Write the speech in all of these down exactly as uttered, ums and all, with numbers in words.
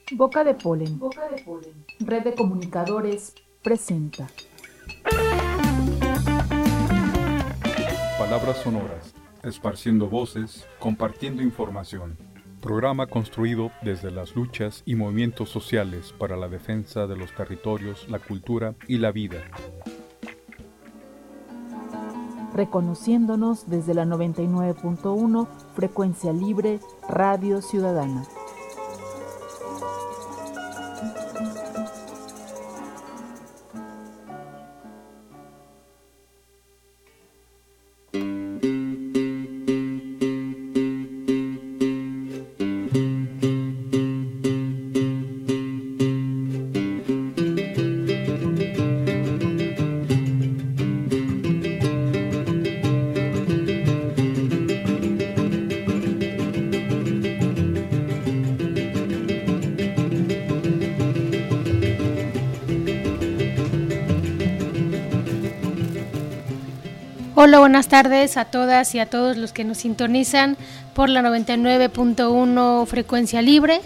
Boca de Polen. Boca de Polen. Red de Comunicadores presenta. Palabras sonoras, esparciendo voces, compartiendo información. Programa construido desde las luchas y movimientos sociales para la defensa de los territorios, la cultura y la vida. Reconociéndonos desde la noventa y nueve punto uno, Frecuencia Libre, Radio Ciudadana. Hola, buenas tardes a todas y a todos los que nos sintonizan por la noventa y nueve punto uno Frecuencia Libre.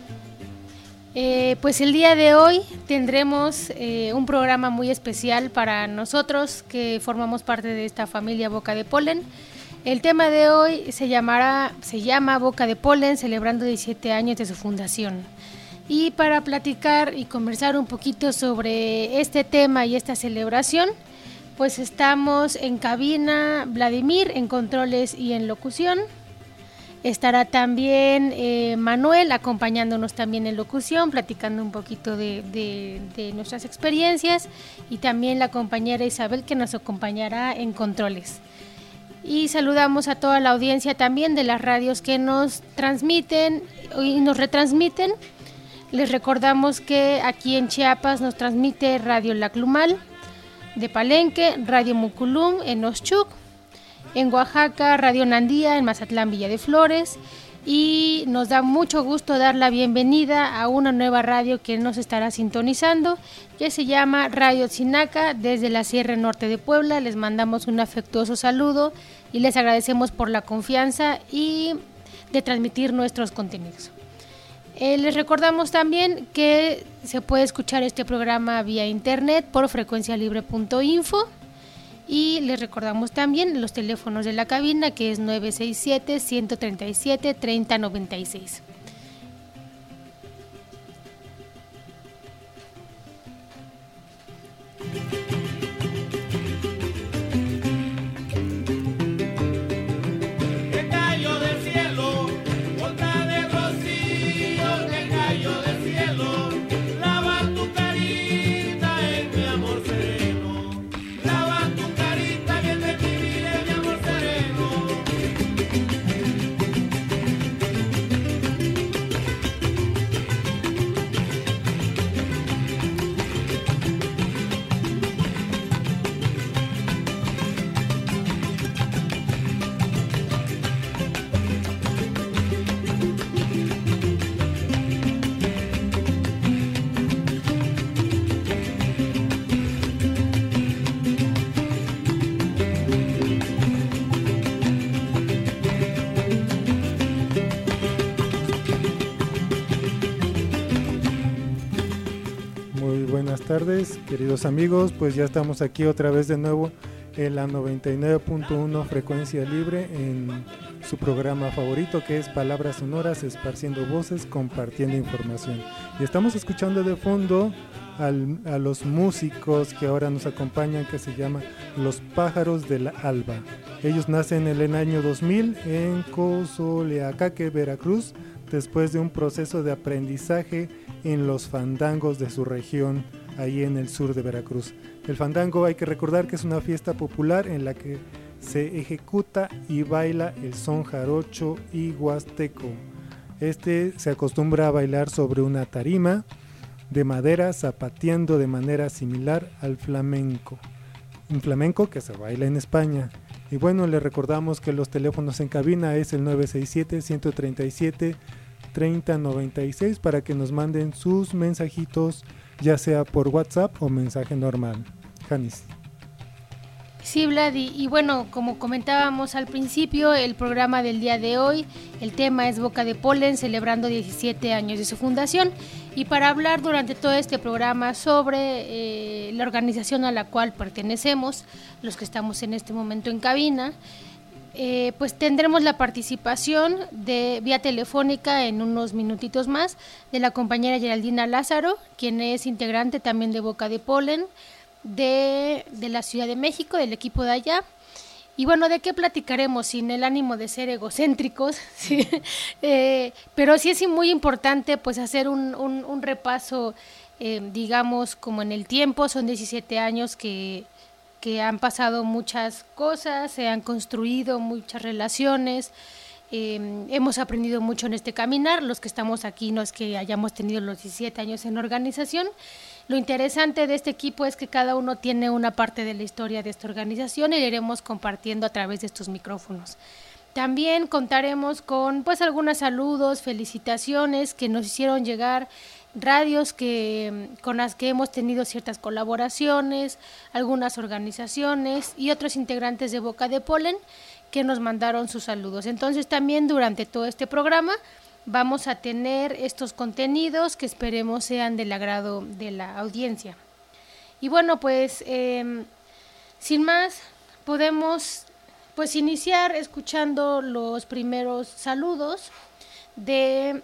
Eh, pues el día de hoy tendremos eh, un programa muy especial para nosotros que formamos parte de esta familia Boca de Polen. El tema de hoy se llamará, se llama Boca de Polen, celebrando diecisiete años de su fundación. Y para platicar y conversar un poquito sobre este tema y esta celebración, pues estamos en cabina, Vladimir en controles y en locución. Estará también eh, Manuel acompañándonos también en locución, platicando un poquito de, de, de nuestras experiencias, y también la compañera Isabel que nos acompañará en controles. Y saludamos a toda la audiencia también de las radios que nos transmiten y nos retransmiten. Les recordamos que aquí en Chiapas nos transmite Radio Laclumal de Palenque, Radio Muculum en Oxchuc, en Oaxaca, Radio Nandía en Mazatlán, Villa de Flores, y nos da mucho gusto dar la bienvenida a una nueva radio que nos estará sintonizando, que se llama Radio Tzinaca desde la Sierra Norte de Puebla. Les mandamos un afectuoso saludo y les agradecemos por la confianza y de transmitir nuestros contenidos. Eh, les recordamos también que se puede escuchar este programa vía internet por frecuencialibre punto info, y les recordamos también los teléfonos de la cabina, que es nueve seis siete, uno tres siete, tres cero nueve seis. Buenas tardes, queridos amigos, pues ya estamos aquí otra vez de nuevo en la noventa y nueve punto uno Frecuencia Libre, en su programa favorito, que es Palabras Sonoras, esparciendo voces, compartiendo información. Y estamos escuchando de fondo al, a los músicos que ahora nos acompañan, que se llaman Los Pájaros del Alba. Ellos nacen en el año dos mil en Cozoleacaque, Veracruz, después de un proceso de aprendizaje en los fandangos de su región, ahí en el sur de Veracruz. El fandango, hay que recordar que es una fiesta popular en la que se ejecuta y baila el son jarocho y huasteco. Este se acostumbra a bailar sobre una tarima de madera, zapateando de manera similar al flamenco. Un flamenco que se baila en España. Y bueno, les recordamos que los teléfonos en cabina es el nueve seis siete, uno tres siete, tres cero nueve seis para que nos manden sus mensajitos, ya sea por WhatsApp o mensaje normal. Janis. Sí, Vlad, y, y bueno, como comentábamos al principio, el programa del día de hoy, el tema es Boca de Polen, celebrando diecisiete años de su fundación. Y para hablar durante todo este programa sobre eh, la organización a la cual pertenecemos, los que estamos en este momento en cabina, eh, pues tendremos la participación de vía telefónica en unos minutitos más de la compañera Geraldina Lázaro, quien es integrante también de Boca de Polen, de, de la Ciudad de México, del equipo de allá. Y bueno, ¿de qué platicaremos? Sin el ánimo de ser egocéntricos, ¿sí? eh, pero sí es muy importante pues hacer un, un, un repaso, eh, digamos, como en el tiempo. Son diecisiete años que, que han pasado muchas cosas, se han construido muchas relaciones, eh, hemos aprendido mucho en este caminar. Los que estamos aquí no es que hayamos tenido los diecisiete años en organización. Lo interesante de este equipo es que cada uno tiene una parte de la historia de esta organización y la iremos compartiendo a través de estos micrófonos. También contaremos con pues algunos saludos, felicitaciones que nos hicieron llegar, radios que con las que hemos tenido ciertas colaboraciones, algunas organizaciones y otros integrantes de Boca de Polen que nos mandaron sus saludos. Entonces también durante todo este programa vamos a tener estos contenidos que esperemos sean del agrado de la audiencia. Y bueno, pues eh, sin más, podemos pues iniciar escuchando los primeros saludos de,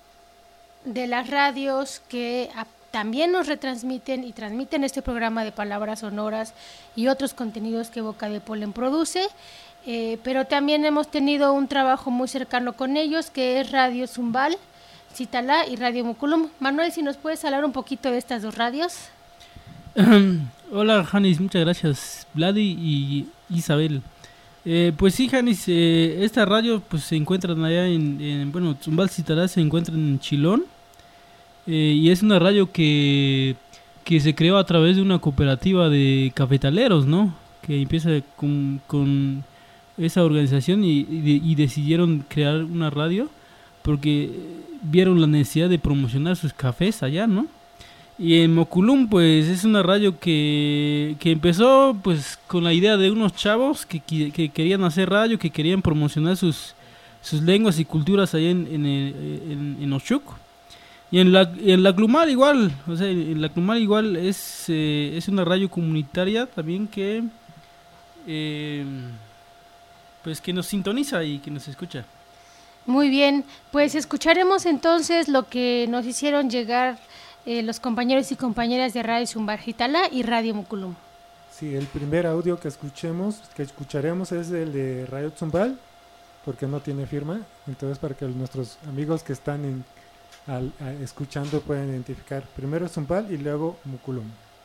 de las radios que a, también nos retransmiten y transmiten este programa de palabras sonoras y otros contenidos que Boca de Polen produce. Eh, pero también hemos tenido un trabajo muy cercano con ellos, que es Radio Zumbal, Citalá y Radio Muculum. Manuel, si nos puedes hablar un poquito de estas dos radios. Um, hola, Janis, muchas gracias, Vladi y Isabel. Eh, pues sí, Janis, eh, esta radio pues se encuentran allá en, en bueno, Zumbal, Citalá se encuentran en Chilón, eh, y es una radio que, que se creó a través de una cooperativa de cafetaleros, ¿no? Que empieza con... con esa organización y, y, y decidieron crear una radio porque vieron la necesidad de promocionar sus cafés allá, ¿no? Y en Moculum pues es una radio que, que empezó pues con la idea de unos chavos que, que, que querían hacer radio, que querían promocionar sus, sus lenguas y culturas allá en, en, en, en Oshuk. Y en la, en la Clumal igual, o sea, en la Clumal igual es, eh, es una radio comunitaria también que... Eh, pues que nos sintoniza y que nos escucha. Muy bien, pues escucharemos entonces lo que nos hicieron llegar eh, los compañeros y compañeras de Radio Zumbal Citalá y Radio Muculum. Sí, el primer audio que escuchemos, que escucharemos es el de Radio Zumbal, porque no tiene firma, entonces para que nuestros amigos que están en, al, a, escuchando puedan identificar primero Zumbal y luego Muculum.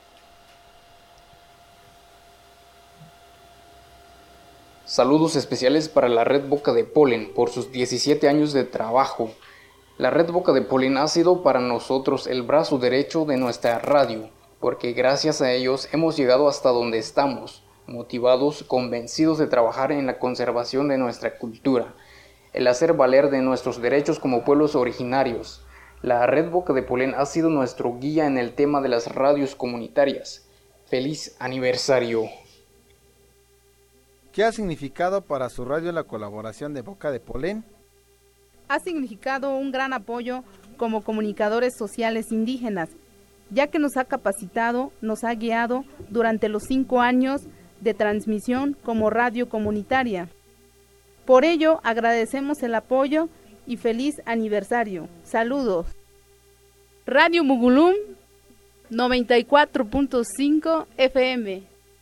Saludos especiales para la Red Boca de Polen por sus diecisiete años de trabajo. La Red Boca de Polen ha sido para nosotros el brazo derecho de nuestra radio, porque gracias a ellos hemos llegado hasta donde estamos, motivados, convencidos de trabajar en la conservación de nuestra cultura, el hacer valer de nuestros derechos como pueblos originarios. La Red Boca de Polen ha sido nuestro guía en el tema de las radios comunitarias. ¡Feliz aniversario! ¿Qué ha significado para su radio la colaboración de Boca de Polen? Ha significado un gran apoyo como comunicadores sociales indígenas, ya que nos ha capacitado, nos ha guiado durante los cinco años de transmisión como radio comunitaria. Por ello, agradecemos el apoyo y feliz aniversario. Saludos. Radio Muculum noventa y cuatro punto cinco F M.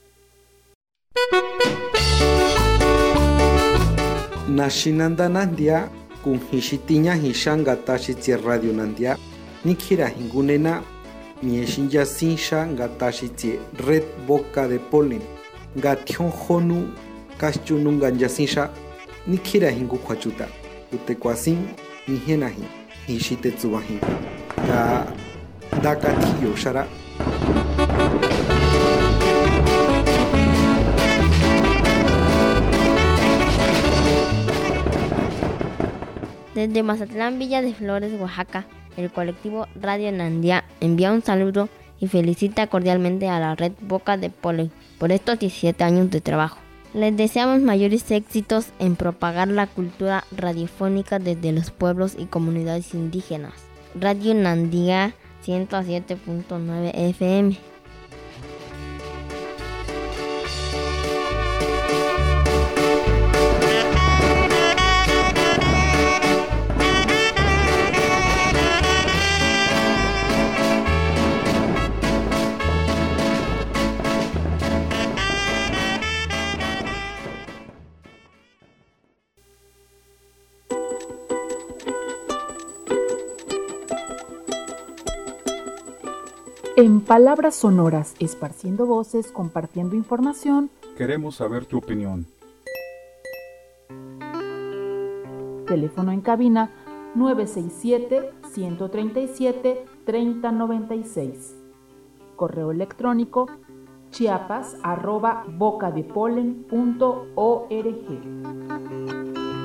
Nashinanda Nandia kun hishitiña hishanga tashi radio Nandia nikira hingunena mieshinja sinsha ngatashi Red Boca de Polen gation honu kaschununga yasinsha nikira hingu kwachuta utekwasin nihenahi hishitetsubahi ga dakatiyo shara. Desde Mazatlán, Villa de Flores, Oaxaca, el colectivo Radio Nandia envía un saludo y felicita cordialmente a la red Boca de Polen por estos diecisiete años de trabajo. Les deseamos mayores éxitos en propagar la cultura radiofónica desde los pueblos y comunidades indígenas. Radio Nandía ciento siete punto nueve F M. En Palabras Sonoras, esparciendo voces, compartiendo información. Queremos saber tu opinión. Teléfono en cabina nueve seis siete, uno tres siete, tres cero nueve seis. Correo electrónico chiapas arroba bocadepolen punto org.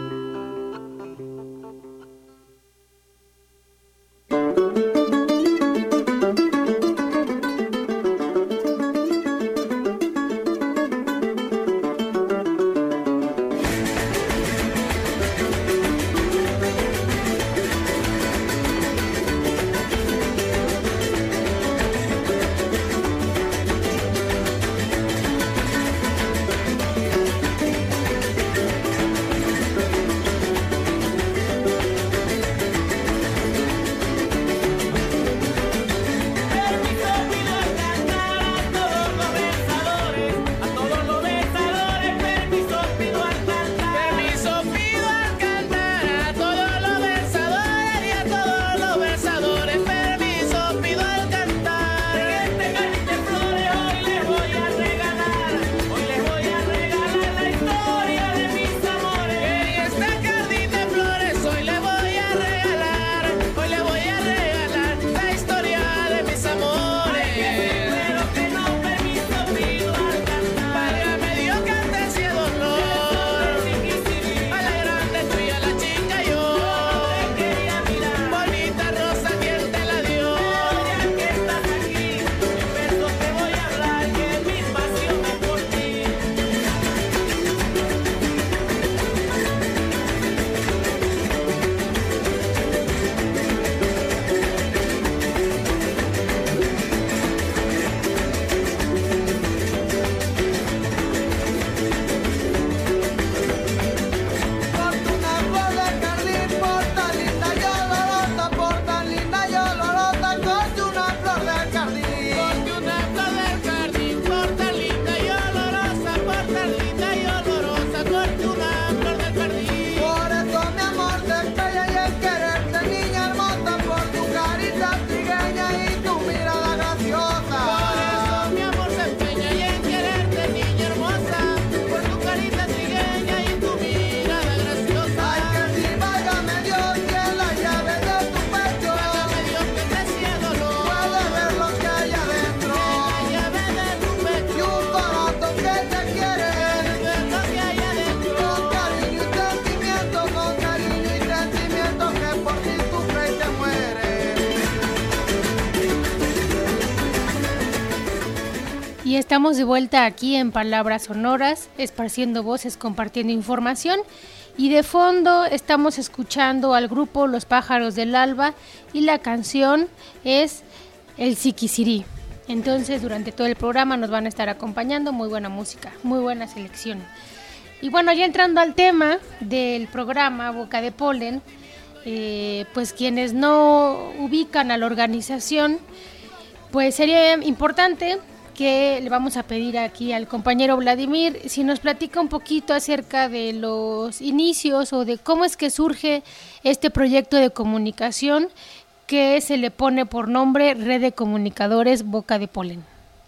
Y estamos de vuelta aquí en Palabras Sonoras, esparciendo voces, compartiendo información. Y de fondo estamos escuchando al grupo Los Pájaros del Alba y la canción es El Siquisirí. Entonces durante todo el programa nos van a estar acompañando, muy buena música, muy buena selección. Y bueno, ya entrando al tema del programa Boca de Polen, eh, pues quienes no ubican a la organización, pues sería importante que le vamos a pedir aquí al compañero Vladimir si nos platica un poquito acerca de los inicios o de cómo es que surge este proyecto de comunicación que se le pone por nombre Red de Comunicadores Boca de Polen.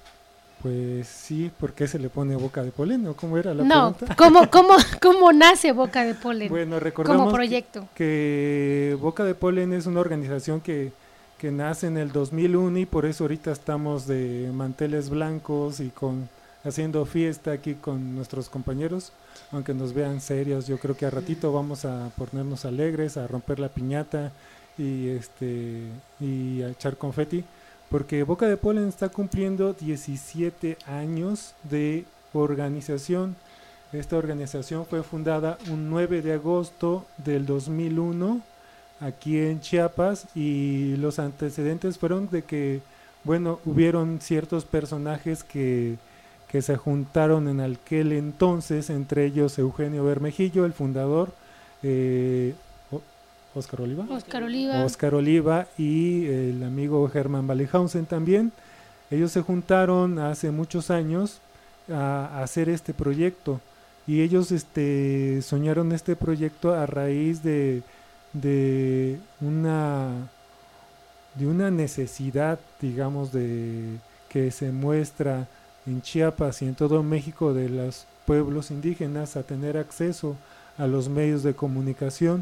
Pues sí, ¿por qué se le pone Boca de Polen? ¿O cómo era la no, pregunta? ¿cómo, cómo, ¿cómo nace Boca de Polen? Bueno, recordamos como proyecto. Que, que Boca de Polen es una organización que que nace en el dos mil uno y por eso ahorita estamos de manteles blancos y con haciendo fiesta aquí con nuestros compañeros, aunque nos vean serios. Yo creo que a ratito vamos a ponernos alegres, a romper la piñata y este y a echar confeti, porque Boca de Polen está cumpliendo diecisiete años de organización. Esta organización fue fundada un nueve de agosto del dos mil uno aquí en Chiapas, y los antecedentes fueron de que, bueno, hubieron ciertos personajes que, que se juntaron en aquel entonces, entre ellos Eugenio Bermejillo, el fundador, eh, Oscar Oliva. Oscar Oliva. Oscar Oliva y el amigo Herman Ballyhausen también. Ellos se juntaron hace muchos años a, a hacer este proyecto, y ellos este, soñaron este proyecto a raíz de, de, una, de una necesidad, digamos, de que se muestra en Chiapas y en todo México de los pueblos indígenas a tener acceso a los medios de comunicación.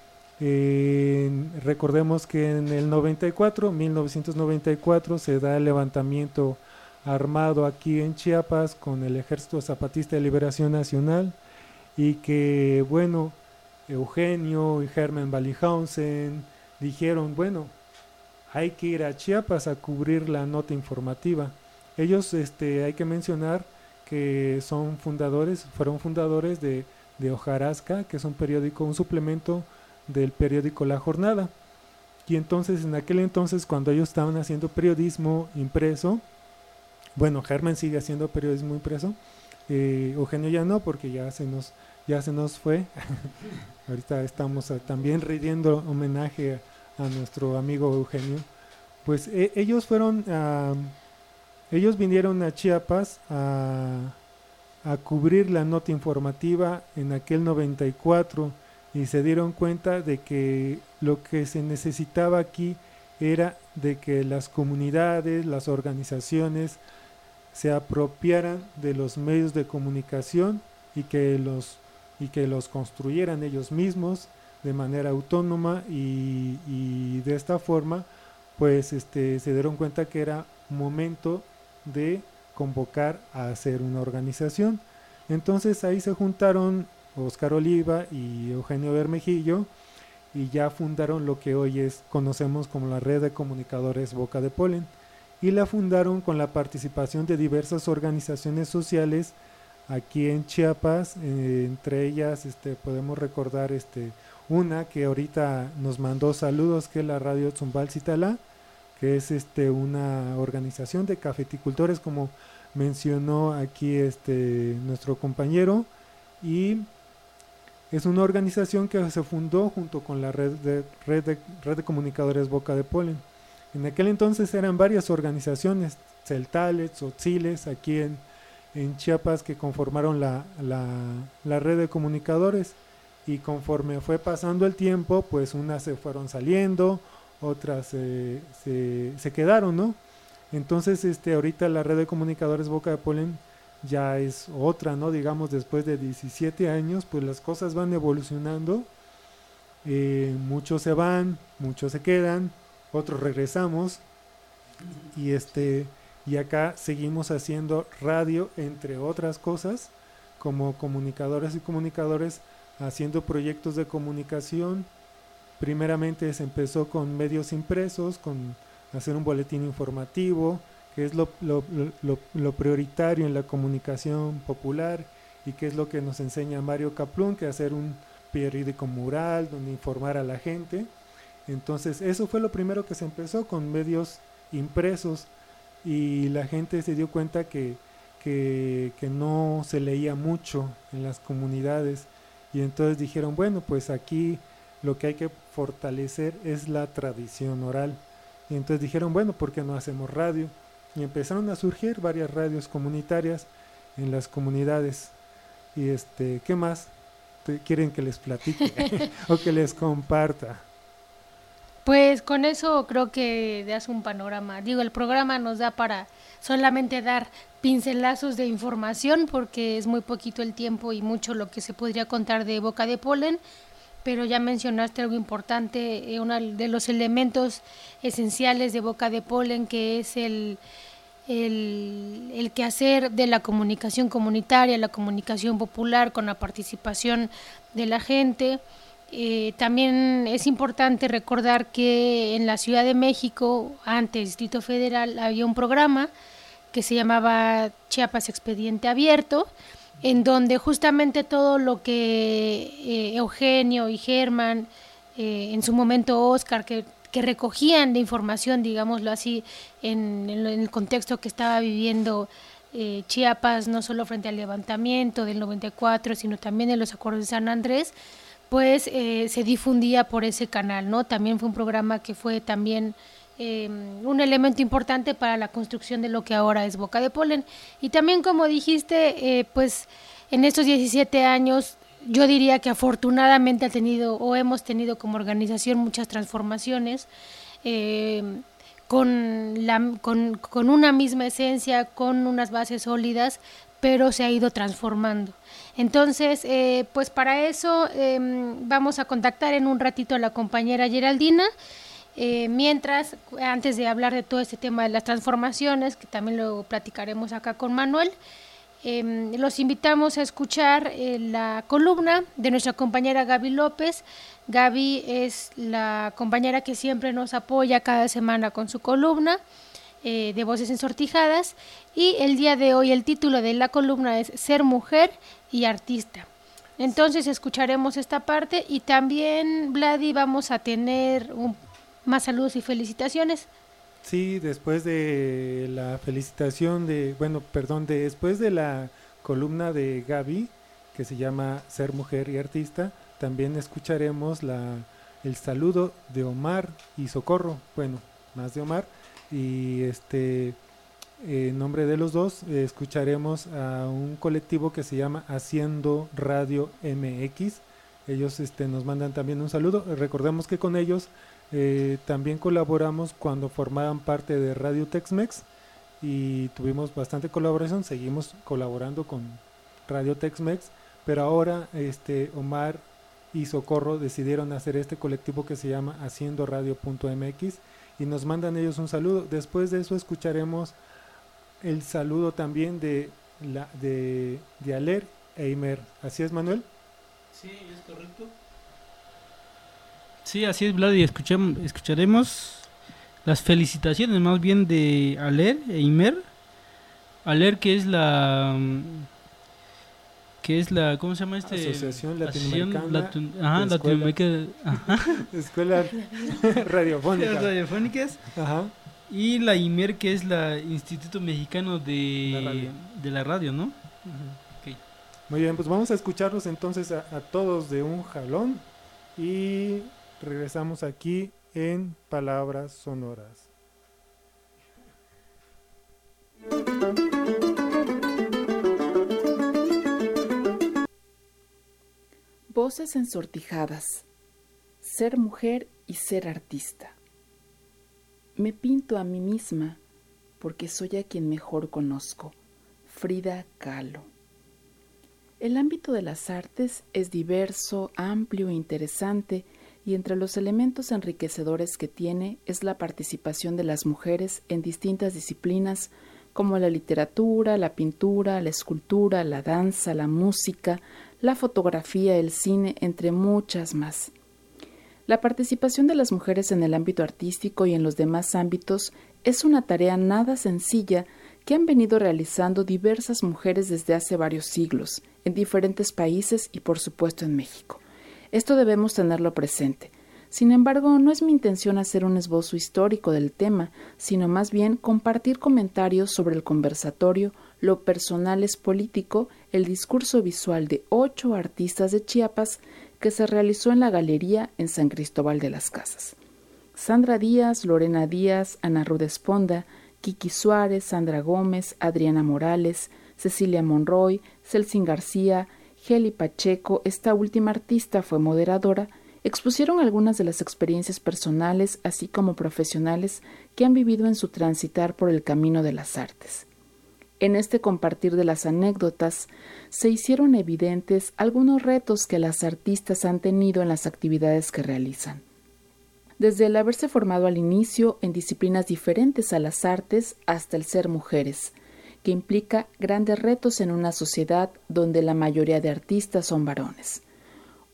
Eh, recordemos que en el noventa y cuatro, mil novecientos noventa y cuatro, se da el levantamiento armado aquí en Chiapas con el Ejército Zapatista de Liberación Nacional, y que, bueno, Eugenio y Herman Ballyhausen dijeron, bueno, hay que ir a Chiapas a cubrir la nota informativa. Ellos, este, hay que mencionar que son fundadores, fueron fundadores de, de Hojarasca, que es un periódico, un suplemento del periódico La Jornada. Y entonces, en aquel entonces, cuando ellos estaban haciendo periodismo impreso, bueno, Herman sigue haciendo periodismo impreso, eh, Eugenio ya no, porque ya se nos, ya se nos fue. Ahorita estamos a, también rindiendo homenaje a, a nuestro amigo Eugenio. Pues eh, ellos fueron, uh, ellos vinieron a Chiapas a, a cubrir la nota informativa en aquel noventa y cuatro, y se dieron cuenta de que lo que se necesitaba aquí era de que las comunidades, las organizaciones se apropiaran de los medios de comunicación y que los, y que los construyeran ellos mismos de manera autónoma, y, y de esta forma pues este, se dieron cuenta que era momento de convocar a hacer una organización. Entonces ahí se juntaron Oscar Oliva y Eugenio Bermejillo, y ya fundaron lo que hoy es, conocemos como la Red de Comunicadores Boca de Polen, y la fundaron con la participación de diversas organizaciones sociales aquí en Chiapas. Eh, entre ellas este, podemos recordar este, una que ahorita nos mandó saludos, que es la Radio Tzumbal Citalá, que es este, una organización de cafeticultores, como mencionó aquí este, nuestro compañero, y es una organización que se fundó junto con la red de, red de, red de comunicadores Boca de Polen. En aquel entonces eran varias organizaciones, celtales, tzotziles, aquí en, en Chiapas, que conformaron la, la, la red de comunicadores, y conforme fue pasando el tiempo, pues unas se fueron saliendo, otras eh, se, se quedaron, ¿no? Entonces este, ahorita la red de comunicadores Boca de Polen ya es otra, ¿no? Digamos, después de diecisiete años, pues las cosas van evolucionando, eh, muchos se van, muchos se quedan, otros regresamos, y este y acá seguimos haciendo radio, entre otras cosas, como comunicadores y comunicadores, haciendo proyectos de comunicación. Primeramente se empezó con medios impresos, con hacer un boletín informativo, que es lo, lo, lo, lo prioritario en la comunicación popular, y que es lo que nos enseña Mario Kaplún, que hacer un periódico mural donde informar a la gente. Entonces eso fue lo primero que se empezó, con medios impresos, y la gente se dio cuenta que, que, que no se leía mucho en las comunidades, y entonces dijeron, bueno, pues aquí lo que hay que fortalecer es la tradición oral. Y entonces dijeron, bueno, ¿por qué no hacemos radio? Y empezaron a surgir varias radios comunitarias en las comunidades. Y este, ¿qué más quieren que les platique o que les comparta? Pues con eso creo que das un panorama. Digo, el programa nos da para solamente dar pincelazos de información, porque es muy poquito el tiempo y mucho lo que se podría contar de Boca de Polen, pero ya mencionaste algo importante, eh, uno de los elementos esenciales de Boca de Polen, que es el, el, el quehacer de la comunicación comunitaria, la comunicación popular, con la participación de la gente. Eh, también es importante recordar que en la Ciudad de México, antes Distrito Federal, había un programa que se llamaba Chiapas Expediente Abierto, en donde justamente todo lo que eh, Eugenio y Germán, eh, en su momento Oscar, que, que recogían de información, digámoslo así, en, en el contexto que estaba viviendo eh, Chiapas, no solo frente al levantamiento del noventa y cuatro, sino también en los acuerdos de San Andrés, pues eh, se difundía por ese canal, ¿no? También fue un programa que fue también eh, un elemento importante para la construcción de lo que ahora es Boca de Polen. Y también, como dijiste, eh, pues en estos diecisiete años, yo diría que afortunadamente ha tenido o hemos tenido como organización muchas transformaciones, eh, con, la, con, con una misma esencia, con unas bases sólidas, pero se ha ido transformando. Entonces, eh, pues para eso eh, vamos a contactar en un ratito a la compañera Geraldina, eh, mientras, antes de hablar de todo este tema de las transformaciones, que también lo platicaremos acá con Manuel, eh, los invitamos a escuchar eh, la columna de nuestra compañera Gaby López. Gaby es la compañera que siempre nos apoya cada semana con su columna eh, de Voces Ensortijadas, y el día de hoy el título de la columna es Ser Mujer y Artista. Entonces escucharemos esta parte y también, Vladi, vamos a tener un, más saludos y felicitaciones. Sí, después de la felicitación de, bueno, perdón, de, después de la columna de Gaby, que se llama Ser Mujer y Artista, también escucharemos la, el saludo de Omar y Socorro, bueno, más de Omar, y este... en nombre de los dos eh, escucharemos a un colectivo que se llama Haciendo Radio M X. Ellos este, nos mandan también un saludo. Recordemos que con ellos eh, también colaboramos cuando formaban parte de Radio Tex-Mex y tuvimos bastante colaboración. Seguimos colaborando con Radio Tex-Mex, pero ahora este, Omar y Socorro decidieron hacer este colectivo que se llama Haciendo Radio punto M X y nos mandan ellos un saludo. Después de eso escucharemos el saludo también de la de, de Aler e Imer. ¿Así es, Manuel? Sí, es correcto. Sí, así es, Vlad, y escuchemos, escucharemos las felicitaciones más bien de Aler e Imer. Aler, que es la que es la ¿cómo se llama este? Asociación Latinoamericana. Latun, ajá, Latinoamericana. Ajá. Escuelas radiofónicas. radiofónicas. Ajá. Y la I M E R, que es la Instituto Mexicano de la radio, de la radio, ¿no? Uh-huh. Okay. Muy bien, pues vamos a escucharlos entonces a, a todos de un jalón y regresamos aquí en Palabras Sonoras. Voces ensortijadas. Ser mujer y ser artista. Me pinto a mí misma porque soy a quien mejor conozco. Frida Kahlo. El ámbito de las artes es diverso, amplio e interesante, y entre los elementos enriquecedores que tiene es la participación de las mujeres en distintas disciplinas como la literatura, la pintura, la escultura, la danza, la música, la fotografía, el cine, entre muchas más. La participación de las mujeres en el ámbito artístico y en los demás ámbitos es una tarea nada sencilla que han venido realizando diversas mujeres desde hace varios siglos, en diferentes países y por supuesto en México. Esto debemos tenerlo presente. Sin embargo, no es mi intención hacer un esbozo histórico del tema, sino más bien compartir comentarios sobre el conversatorio Lo personal es político, el discurso visual de ocho artistas de Chiapas que se realizó en la galería en San Cristóbal de las Casas. Sandra Díaz, Lorena Díaz, Ana Ruda Esponda, Kiki Suárez, Sandra Gómez, Adriana Morales, Cecilia Monroy, Celsin García, Geli Pacheco, esta última artista fue moderadora, expusieron algunas de las experiencias personales así como profesionales que han vivido en su transitar por el camino de las artes. En este compartir de las anécdotas se hicieron evidentes algunos retos que las artistas han tenido en las actividades que realizan. Desde el haberse formado al inicio en disciplinas diferentes a las artes hasta el ser mujeres, que implica grandes retos en una sociedad donde la mayoría de artistas son varones.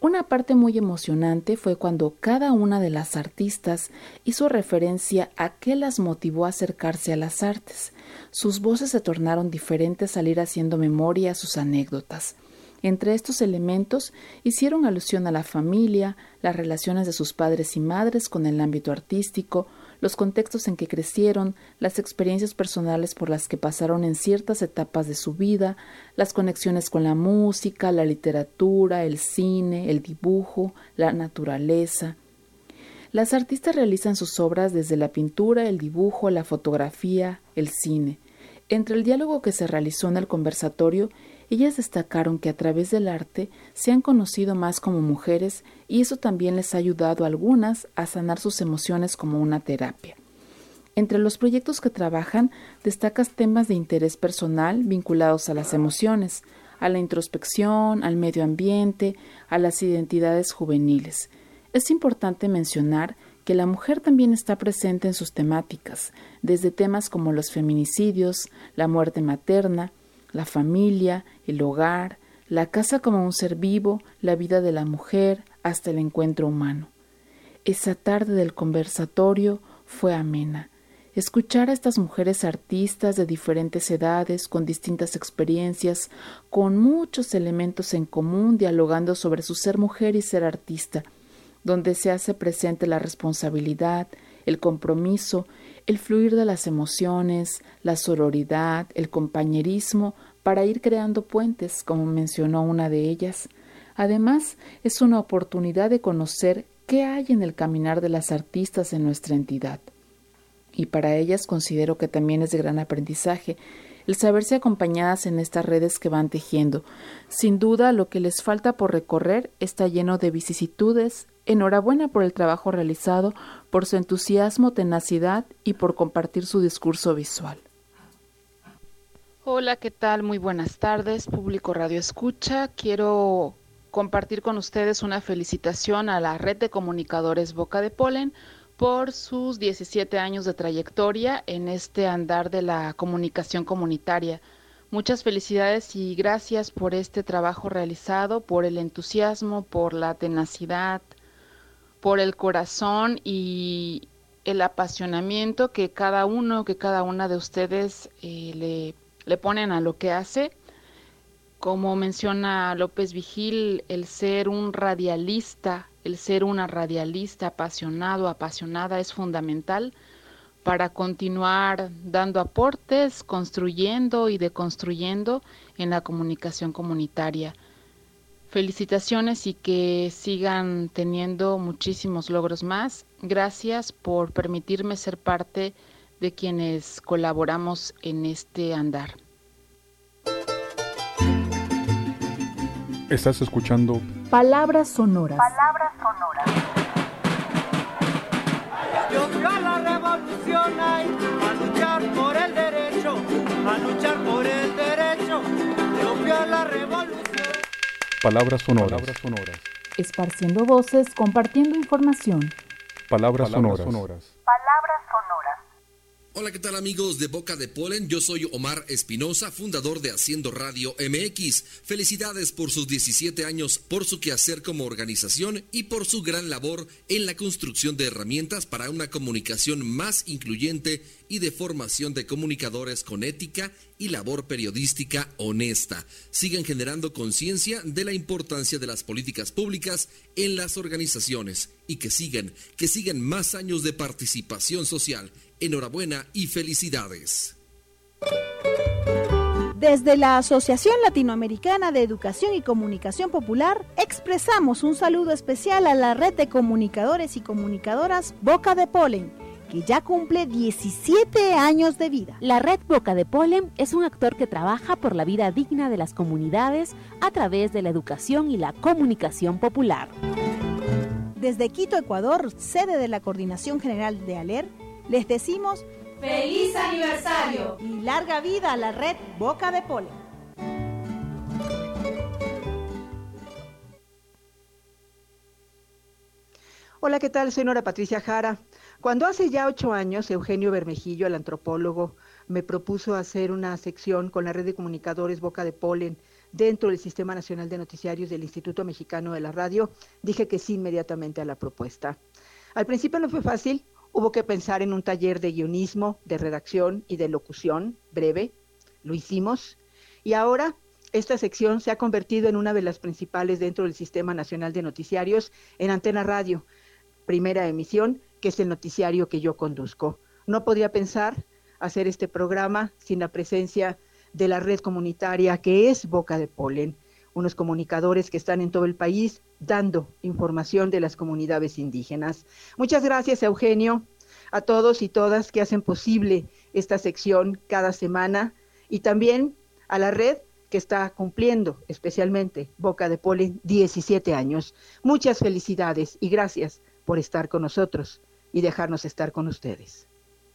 Una parte muy emocionante fue cuando cada una de las artistas hizo referencia a qué las motivó a acercarse a las artes. Sus voces se tornaron diferentes al ir haciendo memoria a sus anécdotas. Entre estos elementos hicieron alusión a la familia, las relaciones de sus padres y madres con el ámbito artístico, los contextos en que crecieron, las experiencias personales por las que pasaron en ciertas etapas de su vida, las conexiones con la música, la literatura, el cine, el dibujo, la naturaleza. Las artistas realizan sus obras desde la pintura, el dibujo, la fotografía, el cine. Entre el diálogo que se realizó en el conversatorio, ellas destacaron que a través del arte se han conocido más como mujeres y eso también les ha ayudado a algunas a sanar sus emociones como una terapia. Entre los proyectos que trabajan, destacas temas de interés personal vinculados a las emociones, a la introspección, al medio ambiente, a las identidades juveniles. Es importante mencionar que la mujer también está presente en sus temáticas, desde temas como los feminicidios, la muerte materna, la familia, el hogar, la casa como un ser vivo, la vida de la mujer, hasta el encuentro humano. Esa tarde del conversatorio fue amena. Escuchar a estas mujeres artistas de diferentes edades, con distintas experiencias, con muchos elementos en común, dialogando sobre su ser mujer y ser artista, donde se hace presente la responsabilidad, el compromiso, el fluir de las emociones, la sororidad, el compañerismo, para ir creando puentes, como mencionó una de ellas. Además, es una oportunidad de conocer qué hay en el caminar de las artistas en nuestra entidad. Y para ellas considero que también es de gran aprendizaje el saberse acompañadas en estas redes que van tejiendo. Sin duda, lo que les falta por recorrer está lleno de vicisitudes. Enhorabuena por el trabajo realizado, por su entusiasmo, tenacidad y por compartir su discurso visual. Hola, ¿qué tal? Muy buenas tardes, público Radio Escucha. Quiero compartir con ustedes una felicitación a la Red de Comunicadores Boca de Polen por sus diecisiete años de trayectoria en este andar de la comunicación comunitaria. Muchas felicidades y gracias por este trabajo realizado, por el entusiasmo, por la tenacidad, por el corazón y el apasionamiento que cada uno, que cada una de ustedes eh, le, le ponen a lo que hace. Como menciona López Vigil, el ser un radialista, el ser una radialista apasionado, apasionada es fundamental para continuar dando aportes, construyendo y deconstruyendo en la comunicación comunitaria. Felicitaciones y que sigan teniendo muchísimos logros más. Gracias por permitirme ser parte de quienes colaboramos en este andar. Estás escuchando Palabras Sonoras. Palabras Sonoras. Yo fui a la revolución ay, a luchar por el derecho, a luchar por el derecho. Yo fui a la revolución. Palabras Sonoras. Palabras sonoras. Esparciendo voces, compartiendo información. Palabras, Palabras sonoras. sonoras. Palabras sonoras. Hola, ¿qué tal amigos de Boca de Polen? Yo soy Omar Espinosa, fundador de Haciendo Radio M X. Felicidades por sus diecisiete años, por su quehacer como organización y por su gran labor en la construcción de herramientas para una comunicación más incluyente y de formación de comunicadores con ética y labor periodística honesta. Sigan generando conciencia de la importancia de las políticas públicas en las organizaciones y que sigan, que sigan más años de participación social. Enhorabuena y felicidades. Desde la Asociación Latinoamericana de Educación y Comunicación Popular, expresamos un saludo especial a la red de comunicadores y comunicadoras Boca de Polen, que ya cumple diecisiete años de vida. La red Boca de Polen es un actor que trabaja por la vida digna de las comunidades a través de la educación y la comunicación popular. Desde Quito, Ecuador, sede de la Coordinación General de ALER, les decimos ¡feliz aniversario! Y larga vida a la red Boca de Polen. Hola, ¿qué tal? Soy Nora Patricia Jara. Cuando hace ya ocho años, Eugenio Bermejillo, el antropólogo, me propuso hacer una sección con la red de comunicadores Boca de Polen dentro del Sistema Nacional de Noticiarios del Instituto Mexicano de la Radio, dije que sí inmediatamente a la propuesta. Al principio no fue fácil, hubo que pensar en un taller de guionismo, de redacción y de locución breve, lo hicimos, y ahora esta sección se ha convertido en una de las principales dentro del Sistema Nacional de Noticiarios en Antena Radio, primera emisión, que es el noticiario que yo conduzco. No podría pensar hacer este programa sin la presencia de la red comunitaria que es Boca de Polen, unos comunicadores que están en todo el país dando información de las comunidades indígenas. Muchas gracias, Eugenio, a todos y todas que hacen posible esta sección cada semana, y también a la red que está cumpliendo, especialmente Boca de Polen, diecisiete años. Muchas felicidades y gracias por estar con nosotros y dejarnos estar con ustedes.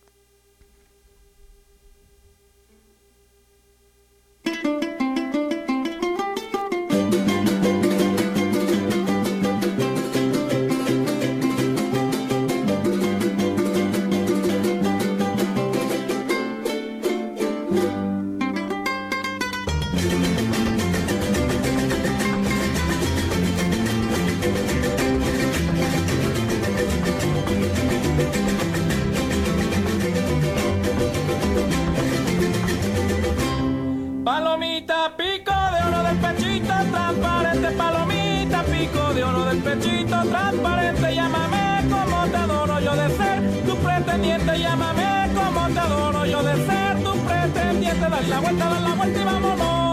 Palomita, pico de oro del pechito transparente, palomita, pico de oro del pechito transparente, llámame como te adoro yo de ser tu pretendiente, llámame como te adoro yo de ser tu pretendiente, dale la vuelta, dale la vuelta y vámonos.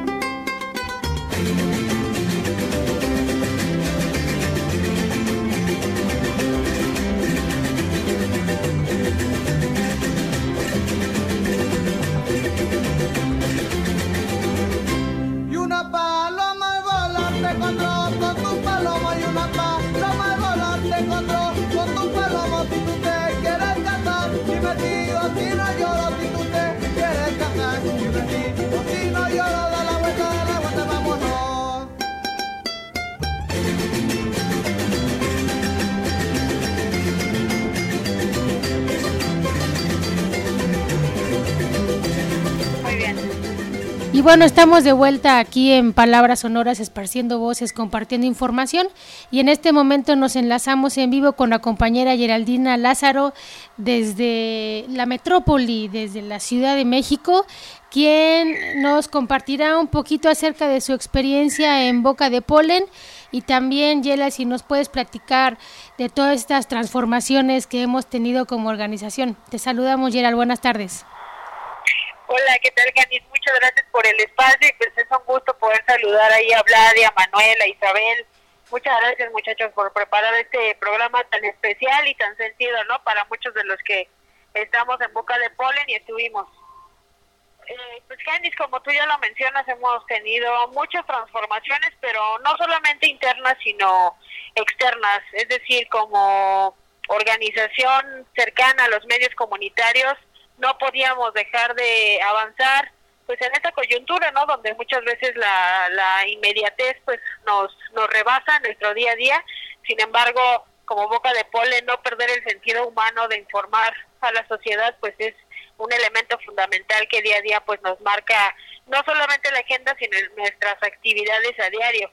Una paloma y volante encontró con tu paloma y una paloma y volante encontró con tu paloma. Si tú te quieres cantar y metido si no lloro, si tú te quieres cantar y metido si no lloro, da la vuelta, da la vuelta, vámonos. Muy bien. Y bueno, estamos de vuelta aquí en Palabras Sonoras, esparciendo voces, compartiendo información, y en este momento nos enlazamos en vivo con la compañera Geraldina Lázaro desde la metrópoli, desde la Ciudad de México, quien nos compartirá un poquito acerca de su experiencia en Boca de Polen, y también, Yela, si nos puedes platicar de todas estas transformaciones que hemos tenido como organización. Te saludamos, Gerald, buenas tardes. Hola, ¿qué tal, Janis? Muchas gracias por el espacio y pues es un gusto poder saludar ahí a Vladi, a Manuel, a Isabel. Muchas gracias, muchachos, por preparar este programa tan especial y tan sentido, ¿no? Para muchos de los que estamos en Boca de Polen y estuvimos. Eh, pues, Janis, como tú ya lo mencionas, hemos tenido muchas transformaciones, pero no solamente internas, sino externas. Es decir, como organización cercana a los medios comunitarios, no podíamos dejar de avanzar pues en esta coyuntura, ¿no? Donde muchas veces la, la inmediatez pues nos nos rebasa en nuestro día a día. Sin embargo, como Boca de Polen, no perder el sentido humano de informar a la sociedad pues es un elemento fundamental que día a día pues nos marca no solamente la agenda, sino nuestras actividades a diario.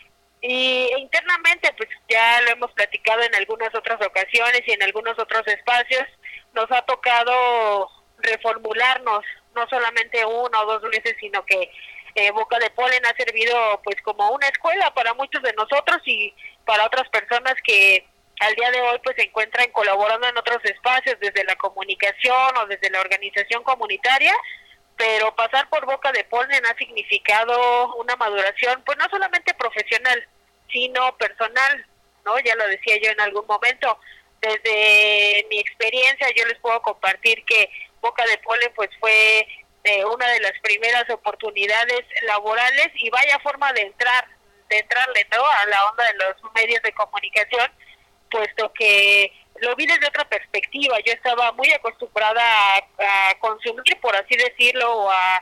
Y internamente pues ya lo hemos platicado en algunas otras ocasiones y en algunos otros espacios. Nos ha tocado reformularnos, no solamente una o dos veces, sino que eh, Boca de Polen ha servido pues como una escuela para muchos de nosotros y para otras personas que al día de hoy pues se encuentran colaborando en otros espacios, desde la comunicación o desde la organización comunitaria, pero pasar por Boca de Polen ha significado una maduración pues no solamente profesional, sino personal, ¿no? Ya lo decía yo en algún momento. Desde mi experiencia yo les puedo compartir que Boca de Polen pues fue eh, una de las primeras oportunidades laborales y vaya forma de entrar, de entrarle, ¿no? A la onda de los medios de comunicación, puesto que lo vi desde otra perspectiva. Yo estaba muy acostumbrada a, a consumir, por así decirlo, o a,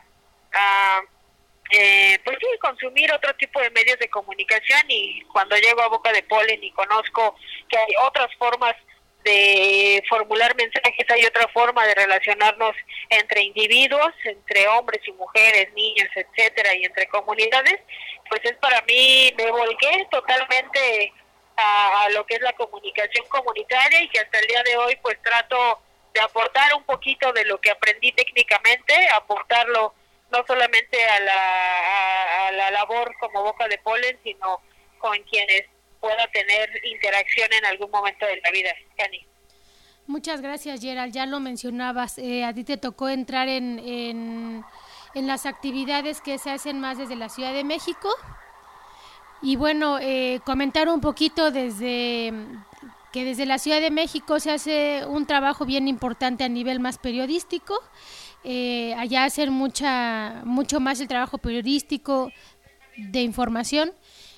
a eh, pues sí, consumir otro tipo de medios de comunicación, y cuando llego a Boca de Polen y conozco que hay otras formas de formular mensajes, hay otra forma de relacionarnos entre individuos, entre hombres y mujeres, niños, etcétera, y entre comunidades, pues es para mí, me volqué totalmente a, a lo que es la comunicación comunitaria y que hasta el día de hoy pues trato de aportar un poquito de lo que aprendí técnicamente, aportarlo no solamente a la, a, a la labor como Boca de Polen, sino con quienes pueda tener interacción en algún momento de la vida. Jani. Muchas gracias, Gerald. Ya lo mencionabas, eh, a ti te tocó entrar en, en, en las actividades que se hacen más desde la Ciudad de México. Y bueno, eh, comentar un poquito desde que desde la Ciudad de México se hace un trabajo bien importante a nivel más periodístico. Eh, allá hacen mucha, mucho más el trabajo periodístico de información.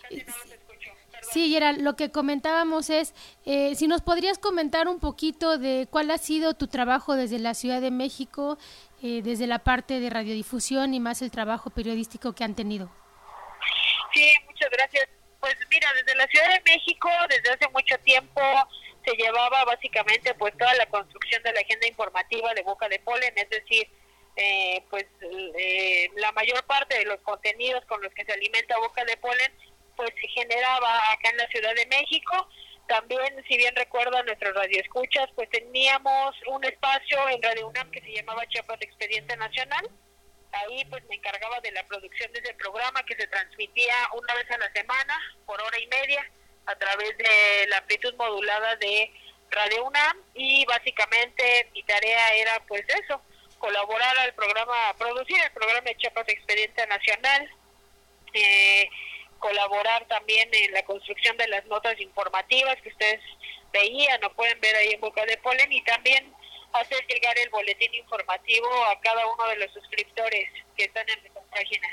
Sí, Gerald, lo que comentábamos es, eh, si nos podrías comentar un poquito de cuál ha sido tu trabajo desde la Ciudad de México, eh, desde la parte de radiodifusión y más el trabajo periodístico que han tenido. Sí, muchas gracias. Pues mira, desde la Ciudad de México, desde hace mucho tiempo, se llevaba básicamente pues toda la construcción de la agenda informativa de Boca de Polen, es decir, eh, pues eh, la mayor parte de los contenidos con los que se alimenta Boca de Polen pues se generaba acá en la Ciudad de México. También, si bien recuerdan nuestros radioescuchas, pues teníamos un espacio en Radio UNAM que se llamaba Chiapas Expediente Nacional. Ahí pues me encargaba de la producción de ese programa que se transmitía una vez a la semana, por hora y media, a través de la amplitud modulada de Radio UNAM, y básicamente mi tarea era pues eso, colaborar al programa, producir el programa de Chiapas Expediente Nacional, eh, colaborar también en la construcción de las notas informativas que ustedes veían o pueden ver ahí en Boca de Polen, y también hacer llegar el boletín informativo a cada uno de los suscriptores que están en nuestra página.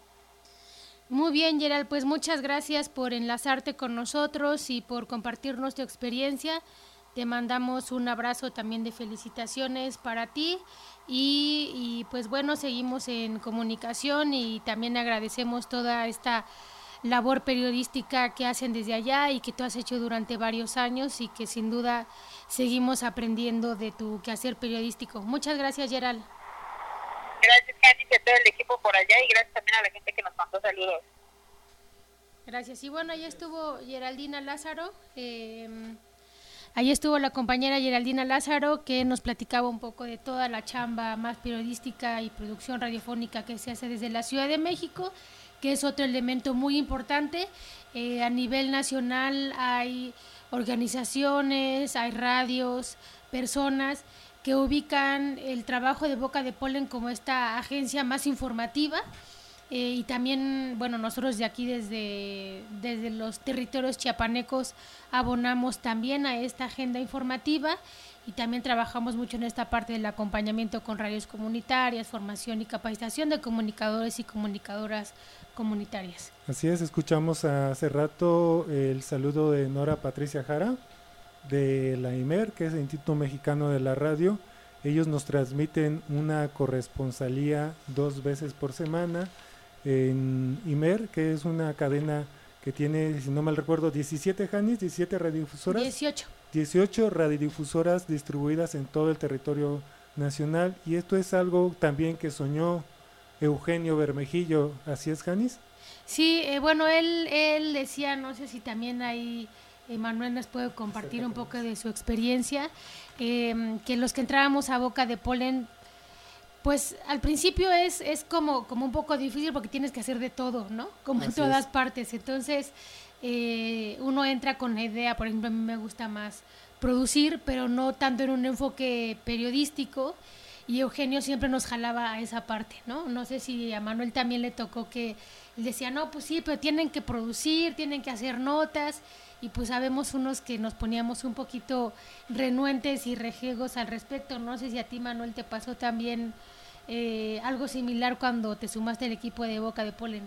Muy bien, Gerald, pues muchas gracias por enlazarte con nosotros y por compartirnos tu experiencia. Te mandamos un abrazo también de felicitaciones para ti y, y pues bueno, seguimos en comunicación y también agradecemos toda esta labor periodística que hacen desde allá y que tú has hecho durante varios años y que sin duda seguimos aprendiendo de tu quehacer periodístico. Muchas gracias, Gerald. Gracias, Candy, y a todo el equipo por allá, y gracias también a la gente que nos mandó saludos. Gracias. Y bueno, ahí estuvo Geraldina Lázaro, eh, ahí estuvo la compañera Geraldina Lázaro, que nos platicaba un poco de toda la chamba más periodística y producción radiofónica que se hace desde la Ciudad de México, que es otro elemento muy importante. Eh, a nivel nacional hay organizaciones, hay radios, personas que ubican el trabajo de Boca de Polen como esta agencia más informativa, eh, y también, bueno, nosotros de aquí desde, desde los territorios chiapanecos abonamos también a esta agenda informativa y también trabajamos mucho en esta parte del acompañamiento con radios comunitarias, formación y capacitación de comunicadores y comunicadoras comunitarias. Así es, escuchamos hace rato el saludo de Nora Patricia Jara de la I M E R, que es el Instituto Mexicano de la Radio. Ellos nos transmiten una corresponsalía dos veces por semana en I M E R, que es una cadena que tiene, si no mal recuerdo, diecisiete Janis, diecisiete radiodifusoras. dieciocho. dieciocho radiodifusoras distribuidas en todo el territorio nacional, y esto es algo también que soñó Eugenio Bermejillo. ¿Así es, Janis? Sí, eh, bueno, él, él decía, no sé si también hay... Manuel nos puede compartir un poco de su experiencia, eh, que los que entrábamos a Boca de Polen, pues al principio es es como, como un poco difícil porque tienes que hacer de todo, ¿no? Como en todas partes. Entonces, eh, uno entra con la idea, por ejemplo, a mí me gusta más producir, pero no tanto en un enfoque periodístico, y Eugenio siempre nos jalaba a esa parte, ¿no? No sé si a Manuel también le tocó que él decía, no, pues sí, pero tienen que producir, tienen que hacer notas, y pues sabemos unos que nos poníamos un poquito renuentes y rejegos al respecto. No sé si a ti, Manuel, te pasó también eh, algo similar cuando te sumaste al equipo de Boca de Polen.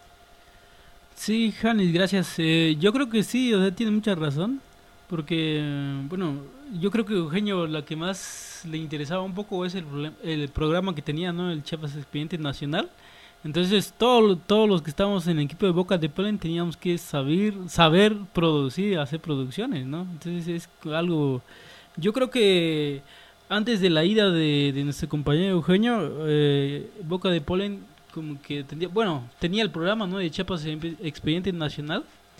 Sí, Janis, gracias. Eh, yo creo que sí, o sea, tiene mucha razón, porque, bueno, yo creo que Eugenio la que más le interesaba un poco es el, el programa que tenía, ¿no? El Chiapas Expediente Nacional, Entonces todo, todos los que estábamos en el equipo de Boca de Polen teníamos que saber, saber producir, hacer producciones, ¿no? Entonces es algo, yo creo que antes de la ida de, de nuestro compañero Eugenio, eh, Boca de Polen como que tenía, bueno, tenía el programa, ¿no?, de Chiapas Expediente Nacional,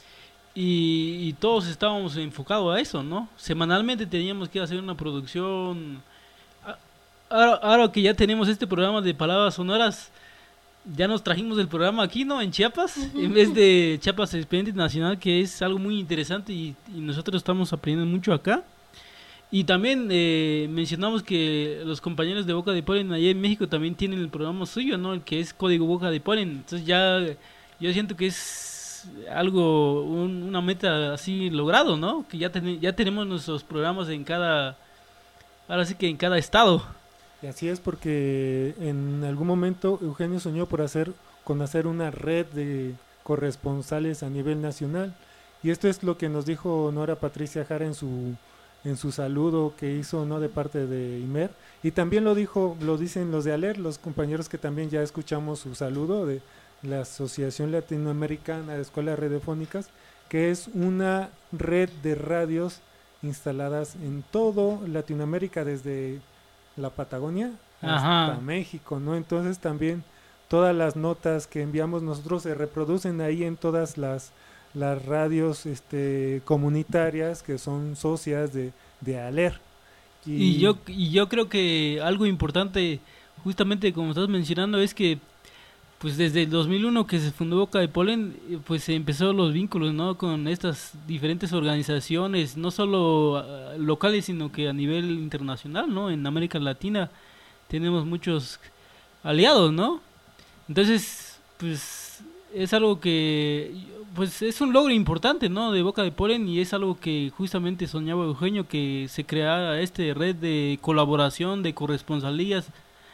y, y todos estábamos enfocados a eso, ¿no? Semanalmente teníamos que hacer una producción. Ahora, ahora que ya tenemos este programa de Palabras Sonoras, ya nos trajimos el programa aquí, ¿no?, en Chiapas, uh-huh. en vez de Chiapas Expediente Nacional, que es algo muy interesante y, y nosotros estamos aprendiendo mucho acá. Y también eh, mencionamos que los compañeros de Boca de Polen allá en México también tienen el programa suyo, ¿no?, el que es Código Boca de Polen. Entonces ya yo siento que es algo, un, una meta así logrado, ¿no?, que ya, ten, ya tenemos nuestros programas en cada, ahora sí que en cada estado. Y así es, porque en algún momento Eugenio soñó por hacer con hacer una red de corresponsales a nivel nacional, y esto es lo que nos dijo Nora Patricia Jara en su en su saludo que hizo, ¿no?, de parte de Imer, y también lo dijo, lo dicen los de ALER, los compañeros que también ya escuchamos su saludo de la Asociación Latinoamericana de Escuelas Radiofónicas, que es una red de radios instaladas en todo Latinoamérica, desde la Patagonia hasta Ajá. México, ¿no? Entonces también todas las notas que enviamos nosotros se reproducen ahí en todas las las radios este comunitarias que son socias de, de ALER. Y, y yo y yo creo que algo importante, justamente como estás mencionando, es que pues desde el dos mil uno que se fundó Boca de Polen, pues se empezó los vínculos, ¿no?, con estas diferentes organizaciones, no solo uh, locales, sino que a nivel internacional, ¿no? En América Latina tenemos muchos aliados, ¿no? Entonces, pues es algo que, pues es un logro importante, ¿no?, de Boca de Polen, y es algo que justamente soñaba Eugenio, que se creara esta red de colaboración, de corresponsalías,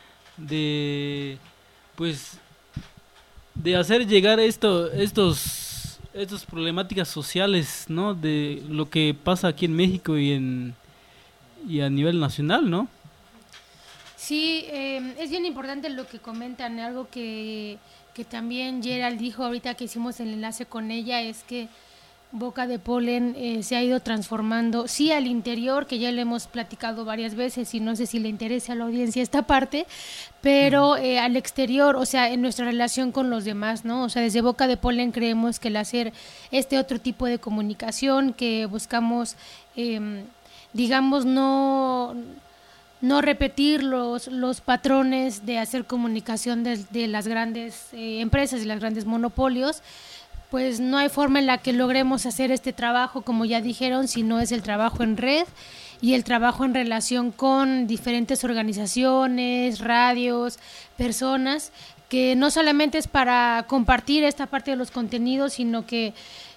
de, pues, de hacer llegar esto, estos, estas problemáticas sociales, ¿no?, de lo que pasa aquí en México y en y a nivel nacional, ¿no? Sí, eh, es bien importante lo que comentan, algo que, que también Gerald dijo ahorita que hicimos el enlace con ella, es que Boca de Polen eh, se ha ido transformando, sí, al interior, que ya lo hemos platicado varias veces y no sé si le interesa a la audiencia esta parte, pero eh, al exterior, o sea, en nuestra relación con los demás, ¿no? O sea, desde Boca de Polen creemos que el hacer este otro tipo de comunicación, que buscamos, eh, digamos, no... no repetir los, los patrones de hacer comunicación de, de las grandes eh, empresas y las grandes monopolios, pues no hay forma en la que logremos hacer este trabajo, como ya dijeron, si no es el trabajo en red y el trabajo en relación con diferentes organizaciones, radios, personas, que no solamente es para compartir esta parte de los contenidos, sino que,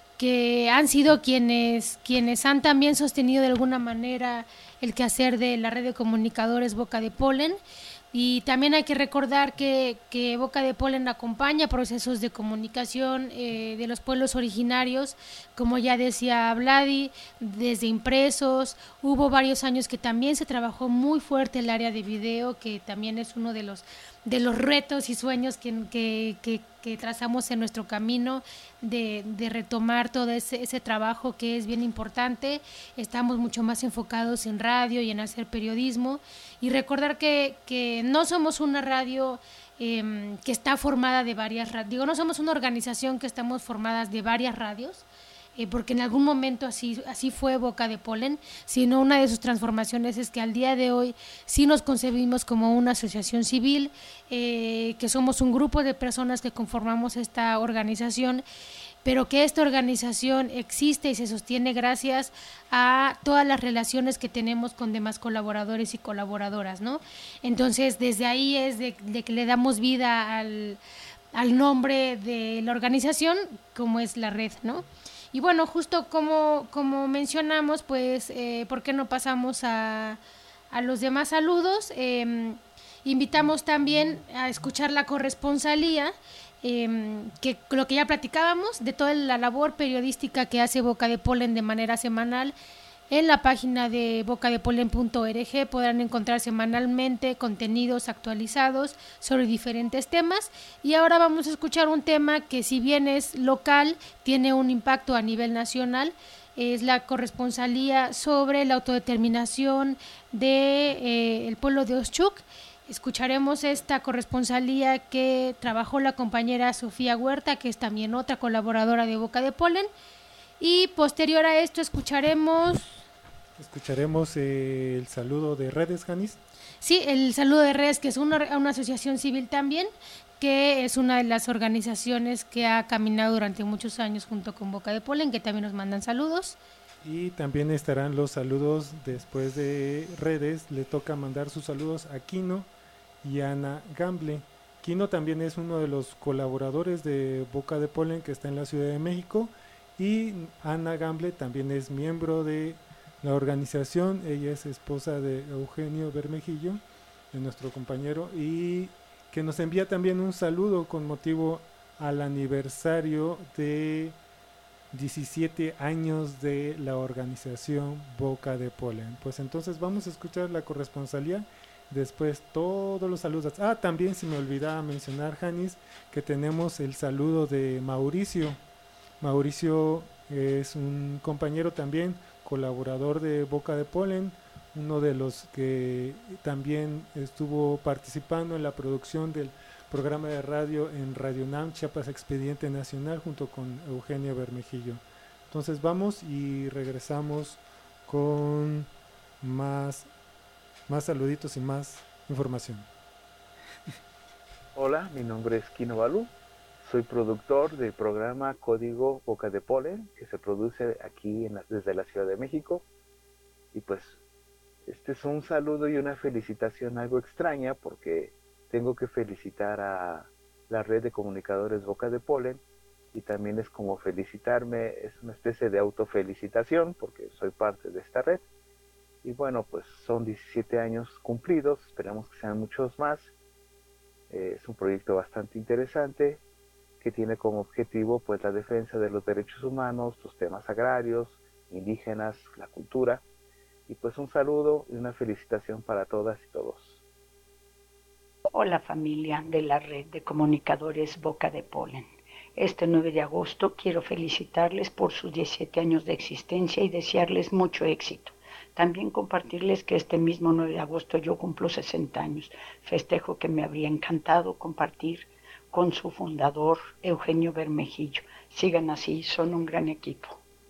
que han sido quienes, quienes han también sostenido de alguna manera el quehacer de la red de comunicadores Boca de Polen. Y también hay que recordar que, que Boca de Polen acompaña procesos de comunicación eh, de los pueblos originarios, como ya decía Vladi, desde impresos. Hubo varios años que también se trabajó muy fuerte el área de video, que también es uno de los de los retos y sueños que, que, que, que trazamos en nuestro camino de, de retomar todo ese, ese trabajo que es bien importante. Estamos mucho más enfocados en radio y en hacer periodismo, y recordar que, que no somos una radio eh, que está formada de varias radios, digo, no somos una organización que estamos formadas de varias radios, Eh, porque en algún momento así así fue Boca de Polen, sino una de sus transformaciones es que al día de hoy sí nos concebimos como una asociación civil, eh, que somos un grupo de personas que conformamos esta organización, pero que esta organización existe y se sostiene gracias a todas las relaciones que tenemos con demás colaboradores y colaboradoras, ¿no? Entonces, desde ahí es de, de que le damos vida al, al nombre de la organización, como es la red, ¿no? Y bueno, justo como, como mencionamos, pues, eh, ¿por qué no pasamos a, a los demás saludos? Eh, invitamos también a escuchar la corresponsalía, eh, que lo que ya platicábamos, de toda la labor periodística que hace Boca de Polen de manera semanal, En la página de boca de polen punto org podrán encontrar semanalmente contenidos actualizados sobre diferentes temas. Y ahora vamos a escuchar un tema que, si bien es local, tiene un impacto a nivel nacional. Es la corresponsalía sobre la autodeterminación del de, eh, pueblo de Oshchuk. Escucharemos esta corresponsalía que trabajó la compañera Sofía Huerta, que es también otra colaboradora de Boca de Polen. Y posterior a esto escucharemos... Escucharemos eh, el saludo de Redes, Janis. Sí, el saludo de Redes, que es una, una asociación civil también, que es una de las organizaciones que ha caminado durante muchos años junto con Boca de Polen, que también nos mandan saludos. Y también estarán los saludos después de Redes. Le toca mandar sus saludos a Kino y Ana Gamble. Kino también es uno de los colaboradores de Boca de Polen, que está en la Ciudad de México. Y Ana Gamble también es miembro de la organización. Ella es esposa de Eugenio Bermejillo, de nuestro compañero, y que nos envía también un saludo con motivo al aniversario de diecisiete años de la organización Boca de Polen. Pues entonces vamos a escuchar la corresponsalía, después todos los saludos. Ah, también se me olvidaba mencionar, Janis, que tenemos el saludo de Mauricio. Mauricio es un compañero también, colaborador de Boca de Polen, uno de los que también estuvo participando en la producción del programa de radio en Radio UNAM, Chiapas Expediente Nacional, junto con Eugenio Bermejillo. Entonces vamos y regresamos con más, más saluditos y más información. Hola, mi nombre es Kino Balú. Soy productor del programa Código Boca de Polen, que se produce aquí en la, desde la Ciudad de México. Y pues, este es un saludo y una felicitación algo extraña, porque tengo que felicitar a la red de comunicadores Boca de Polen, y también es como felicitarme, es una especie de autofelicitación, porque soy parte de esta red. Y bueno, pues son diecisiete años cumplidos, esperamos que sean muchos más. Eh, es un proyecto bastante interesante, que tiene como objetivo pues la defensa de los derechos humanos, los temas agrarios, indígenas, la cultura. Y pues un saludo y una felicitación para todas y todos. Hola familia de la red de comunicadores Boca de Polen. Este nueve de agosto quiero felicitarles por sus diecisiete años de existencia y desearles mucho éxito. También compartirles que este mismo nueve de agosto yo cumplo sesenta años, festejo que me habría encantado compartir con su fundador, Eugenio Bermejillo. Sigan así, son un gran equipo.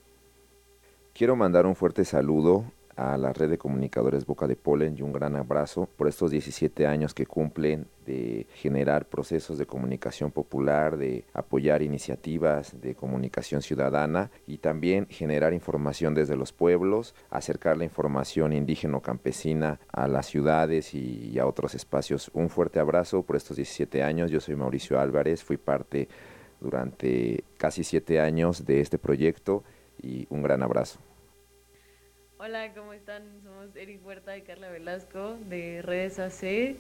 Quiero mandar un fuerte saludo a la red de comunicadores Boca de Polen y un gran abrazo por estos diecisiete años que cumplen de generar procesos de comunicación popular, de apoyar iniciativas de comunicación ciudadana y también generar información desde los pueblos, acercar la información indígena o campesina a las ciudades y a otros espacios. Un fuerte abrazo por estos diecisiete años. Yo soy Mauricio Álvarez, fui parte durante casi siete años de este proyecto y un gran abrazo. Hola, ¿cómo están? Somos Eric Huerta y Carla Velasco de Redes A C.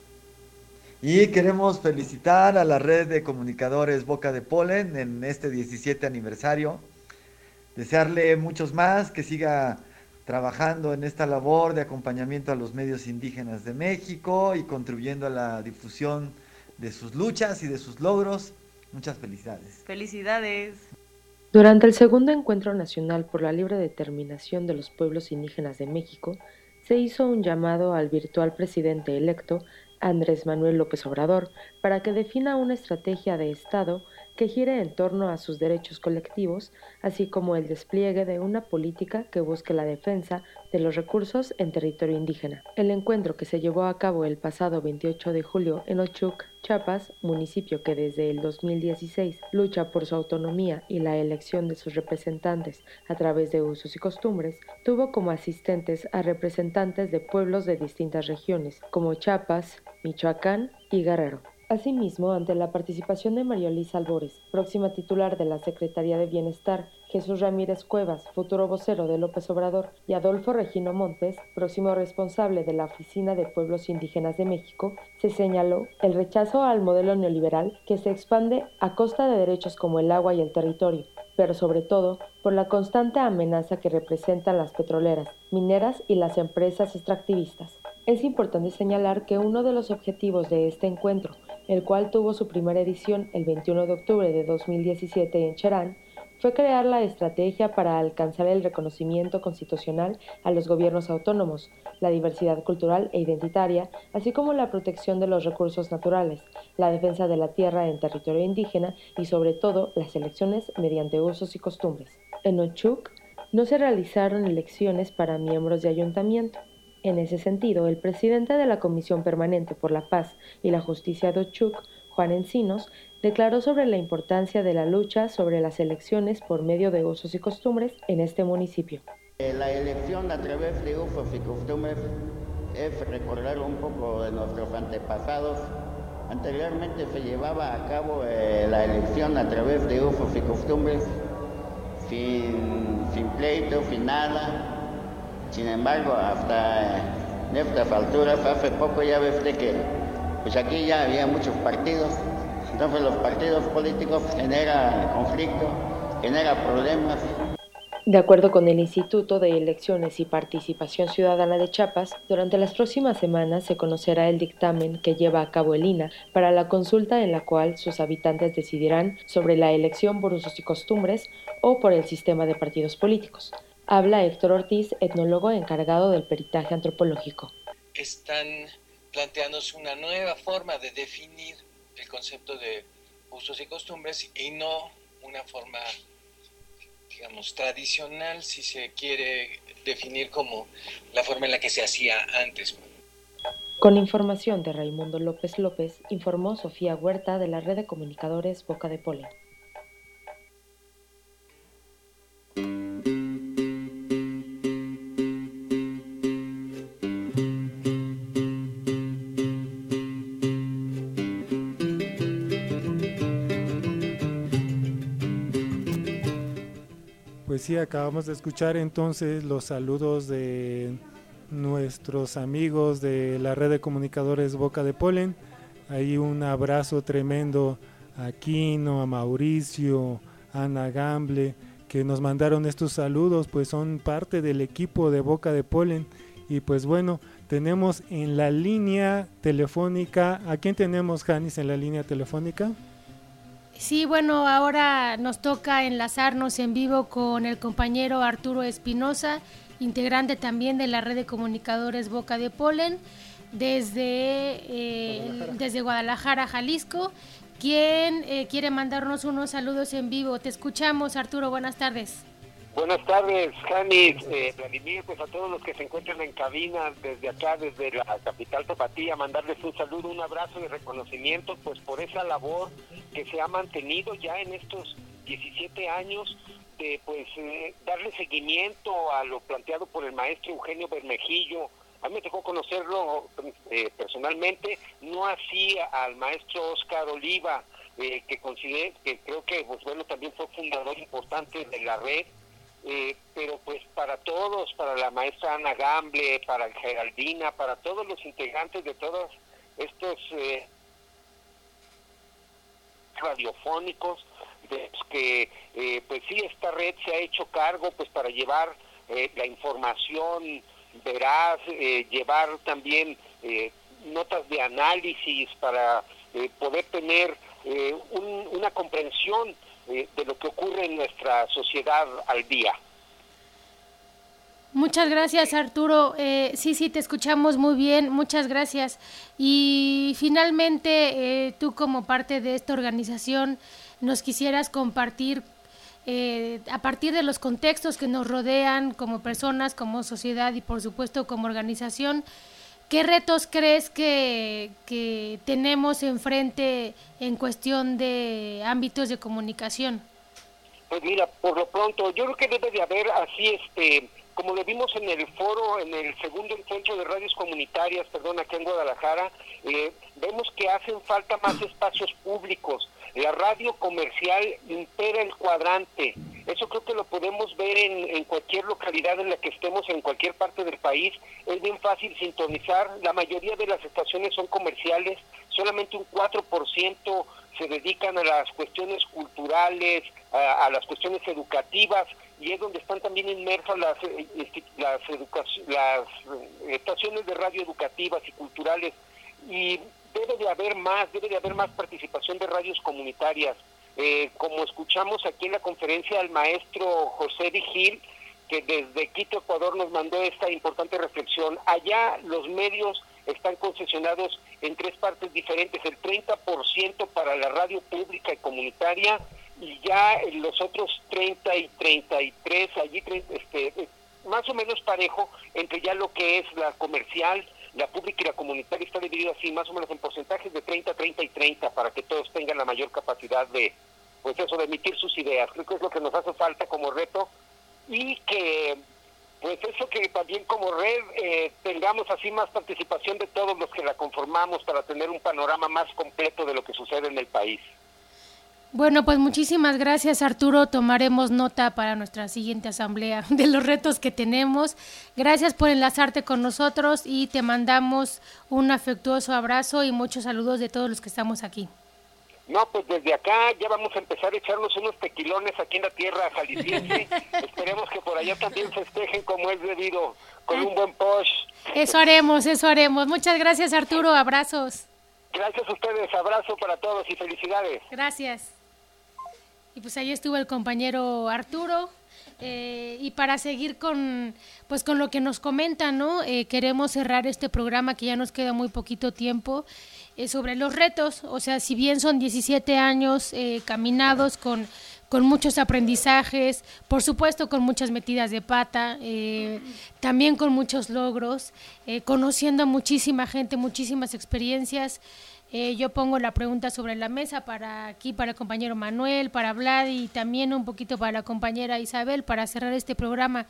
Y queremos felicitar a la red de comunicadores Boca de Polen en este diecisiete aniversario. Desearle muchos más, que siga trabajando en esta labor de acompañamiento a los medios indígenas de México y contribuyendo a la difusión de sus luchas y de sus logros. Muchas felicidades. Felicidades. Durante el segundo Encuentro Nacional por la Libre Determinación de los Pueblos Indígenas de México, se hizo un llamado al virtual presidente electo, Andrés Manuel López Obrador, para que defina una estrategia de Estado que gire en torno a sus derechos colectivos, así como el despliegue de una política que busque la defensa de los recursos en territorio indígena. El encuentro, que se llevó a cabo el pasado veintiocho de julio en Oshchuk, Chiapas, municipio que desde el dos mil dieciséis lucha por su autonomía y la elección de sus representantes a través de usos y costumbres, tuvo como asistentes a representantes de pueblos de distintas regiones, como Chiapas, Michoacán y Guerrero. Asimismo, ante la participación de María Luisa Albores, próxima titular de la Secretaría de Bienestar, Jesús Ramírez Cuevas, futuro vocero de López Obrador, y Adolfo Regino Montes, próximo responsable de la Oficina de Pueblos Indígenas de México, se señaló el rechazo al modelo neoliberal que se expande a costa de derechos como el agua y el territorio, pero sobre todo por la constante amenaza que representan las petroleras, mineras y las empresas extractivistas. Es importante señalar que uno de los objetivos de este encuentro, el cual tuvo su primera edición el veintiuno de octubre de dos mil diecisiete en Cherán, fue crear la estrategia para alcanzar el reconocimiento constitucional a los gobiernos autónomos, la diversidad cultural e identitaria, así como la protección de los recursos naturales, la defensa de la tierra en territorio indígena y sobre todo las elecciones mediante usos y costumbres. En Ochuc no se realizaron elecciones para miembros de ayuntamiento. En ese sentido, el presidente de la Comisión Permanente por la Paz y la Justicia de Ochuc, Juan Encinos, declaró sobre la importancia de la lucha sobre las elecciones por medio de usos y costumbres en este municipio. La elección a través de usos y costumbres es recordar un poco de nuestros antepasados. Anteriormente se llevaba a cabo eh, la elección a través de usos y costumbres sin, sin pleito, sin nada. Sin embargo, hasta en estas alturas, hace poco ya ves que pues aquí ya había muchos partidos. Entonces los partidos políticos generan conflicto, generan problemas. De acuerdo con el Instituto de Elecciones y Participación Ciudadana de Chiapas, durante las próximas semanas se conocerá el dictamen que lleva a cabo el I N A para la consulta en la cual sus habitantes decidirán sobre la elección por usos y costumbres o por el sistema de partidos políticos. Habla Héctor Ortiz, etnólogo encargado del peritaje antropológico. Están planteándose una nueva forma de definir el concepto de usos y costumbres y no una forma, digamos, tradicional, si se quiere definir como la forma en la que se hacía antes. Con información de Raimundo López López, informó Sofía Huerta de la Red de Comunicadores Boca de Polen. Pues sí, acabamos de escuchar entonces los saludos de nuestros amigos de la Red de Comunicadores Boca de Polen. Ahí un abrazo tremendo a Quino, a Mauricio, a Ana Gamble, que nos mandaron estos saludos, pues son parte del equipo de Boca de Polen. Y pues bueno, tenemos en la línea telefónica, ¿a quién tenemos, Janis, en la línea telefónica? Sí, bueno, ahora nos toca enlazarnos en vivo con el compañero Arturo Espinosa, integrante también de la Red de Comunicadores Boca de Polen, desde, eh, Guadalajara. desde Guadalajara, Jalisco, quien eh, quiere mandarnos unos saludos en vivo. Te escuchamos, Arturo, buenas tardes. Buenas tardes, Janis, eh, Vladimir, pues a todos los que se encuentran en cabina desde acá, desde la capital tapatía, mandarles un saludo, un abrazo de reconocimiento, pues por esa labor que se ha mantenido ya en estos diecisiete años, de pues eh, darle seguimiento a lo planteado por el maestro Eugenio Bermejillo. A mí me tocó conocerlo eh, personalmente, no así al maestro Oscar Oliva, eh, que considero que creo que pues bueno también fue fundador importante de la red. Eh, pero pues para todos, para la maestra Ana Gamble, para Geraldina, para todos los integrantes de todos estos eh, radiofónicos, de los que eh, pues sí, esta red se ha hecho cargo pues para llevar eh, la información veraz, eh, llevar también eh, notas de análisis para eh, poder tener eh, un, una comprensión Eh, de lo que ocurre en nuestra sociedad al día. Muchas gracias, Arturo. Eh, sí, sí, te escuchamos muy bien. Muchas gracias. Y finalmente, eh, tú como parte de esta organización, nos quisieras compartir, eh, a partir de los contextos que nos rodean como personas, como sociedad y por supuesto como organización, ¿qué retos crees que, que tenemos enfrente en cuestión de ámbitos de comunicación? Pues mira, por lo pronto, yo creo que debe de haber así, este, como lo vimos en el foro, en el segundo encuentro de radios comunitarias, perdón, acá en Guadalajara, eh, vemos que hacen falta más espacios públicos. La radio comercial impera el cuadrante. Eso creo que lo podemos ver en, en cualquier localidad en la que estemos, en cualquier parte del país. Es bien fácil sintonizar. La mayoría de las estaciones son comerciales, solamente un cuatro por ciento se dedican a las cuestiones culturales, a, a las cuestiones educativas, y es donde están también inmersas las, las, educación, las estaciones de radio educativas y culturales. Y debe de haber más, debe de haber más participación de radios comunitarias. Eh, como escuchamos aquí en la conferencia al maestro José Vigil, que desde Quito, Ecuador, nos mandó esta importante reflexión. Allá los medios están concesionados en tres partes diferentes, el treinta por ciento para la radio pública y comunitaria, y ya los otros treinta y treinta y tres, allí este, más o menos parejo, entre ya lo que es la comercial, la pública y la comunitaria está dividido así, más o menos en porcentajes de treinta, treinta y treinta, para que todos tengan la mayor capacidad de, pues eso, de emitir sus ideas. Creo que es lo que nos hace falta como reto, y que pues eso, que también como red eh, tengamos así más participación de todos los que la conformamos para tener un panorama más completo de lo que sucede en el país. Bueno, pues muchísimas gracias, Arturo. Tomaremos nota para nuestra siguiente asamblea de los retos que tenemos. Gracias por enlazarte con nosotros y te mandamos un afectuoso abrazo y muchos saludos de todos los que estamos aquí. No, pues desde acá ya vamos a empezar a echarnos unos tequilones aquí en la tierra jalisciense. Esperemos que por allá también festejen como es debido, con un buen posh. Eso haremos, eso haremos. Muchas gracias, Arturo. Abrazos. Gracias a ustedes. Abrazo para todos y felicidades. Gracias. Y pues ahí estuvo el compañero Arturo. Eh, y para seguir con pues con lo que nos comenta, ¿no? Eh, queremos cerrar este programa, que ya nos queda muy poquito tiempo, eh, sobre los retos. O sea, si bien son diecisiete años eh, caminados con, con muchos aprendizajes, por supuesto con muchas metidas de pata, eh, también con muchos logros, eh, conociendo a muchísima gente, muchísimas experiencias. Eh, yo pongo la pregunta sobre la mesa para aquí, para el compañero Manuel, para Vlad y también un poquito para la compañera Isabel, para cerrar este programa.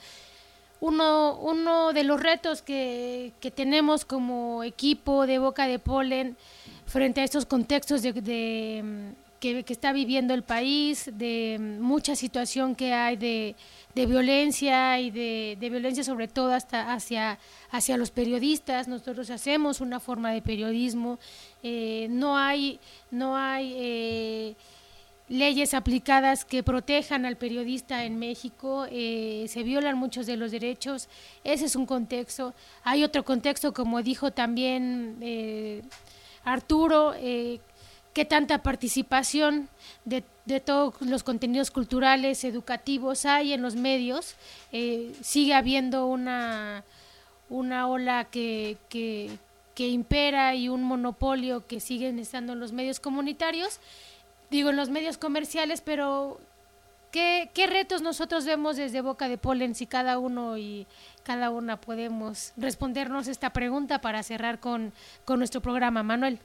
Uno, uno de los retos que, que tenemos como equipo de Boca de Polen frente a estos contextos de, de que, que está viviendo el país, de mucha situación que hay de, de violencia y de, de violencia sobre todo hasta hacia, hacia los periodistas. Nosotros hacemos una forma de periodismo. Eh, no hay, no hay eh, leyes aplicadas que protejan al periodista en México, eh, se violan muchos de los derechos. Ese es un contexto. Hay otro contexto, como dijo también eh, Arturo, eh, qué tanta participación de, de todos los contenidos culturales, educativos hay en los medios. Eh, sigue habiendo una, una ola que, que que impera y un monopolio que siguen estando en los medios comunitarios, digo en los medios comerciales, pero ¿qué, qué retos nosotros vemos desde Boca de Polen? Si cada uno y cada una podemos respondernos esta pregunta para cerrar con, con nuestro programa. Manuel.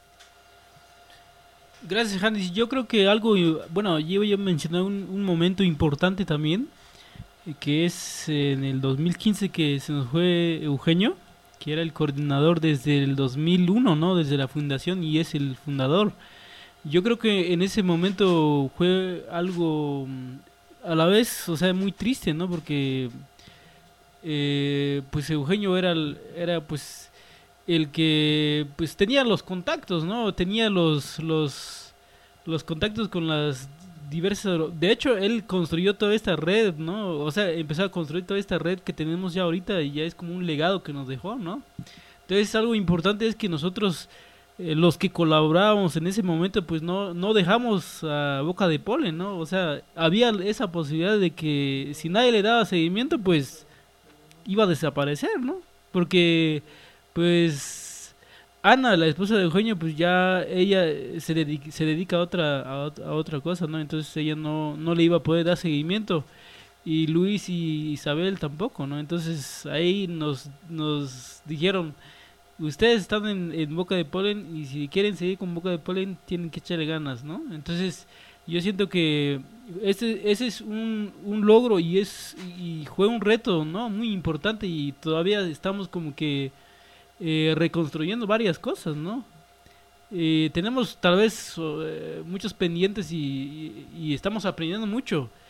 Gracias, Janis. Yo creo que algo, bueno, yo, yo mencioné un, un momento importante también, que es en el dos mil quince que se nos fue Eugenio, que era el coordinador desde el dos mil uno, ¿no? Desde la fundación, y es el fundador. Yo creo que en ese momento fue algo a la vez, o sea, muy triste, ¿no? Porque eh, pues Eugenio era, era pues el que pues tenía los contactos, ¿no? Tenía los los los contactos con las diversas. De hecho, él construyó toda esta red, ¿no? O sea, empezó a construir toda esta red que tenemos ya ahorita, y ya es como un legado que nos dejó, ¿no? Entonces, algo importante es que nosotros, eh, los que colaborábamos en ese momento, pues no no dejamos a Boca de Polen, ¿no? O sea, había esa posibilidad de que si nadie le daba seguimiento, pues iba a desaparecer, ¿no? Porque, pues Ana, la esposa de Eugenio, pues ya ella se dedica, se dedica a otra a, a otra cosa, ¿no? Entonces ella no no le iba a poder dar seguimiento, y Luis y Isabel tampoco, ¿no? Entonces ahí nos nos dijeron, ustedes están en, en Boca de Polen, y si quieren seguir con Boca de Polen tienen que echarle ganas, ¿no? Entonces yo siento que ese ese es un, un logro, y es y fue un reto, ¿no? Muy importante, y todavía estamos como que Eh, reconstruyendo varias cosas, ¿no? Eh, tenemos tal vez eh, muchos pendientes, y, y, y estamos aprendiendo mucho,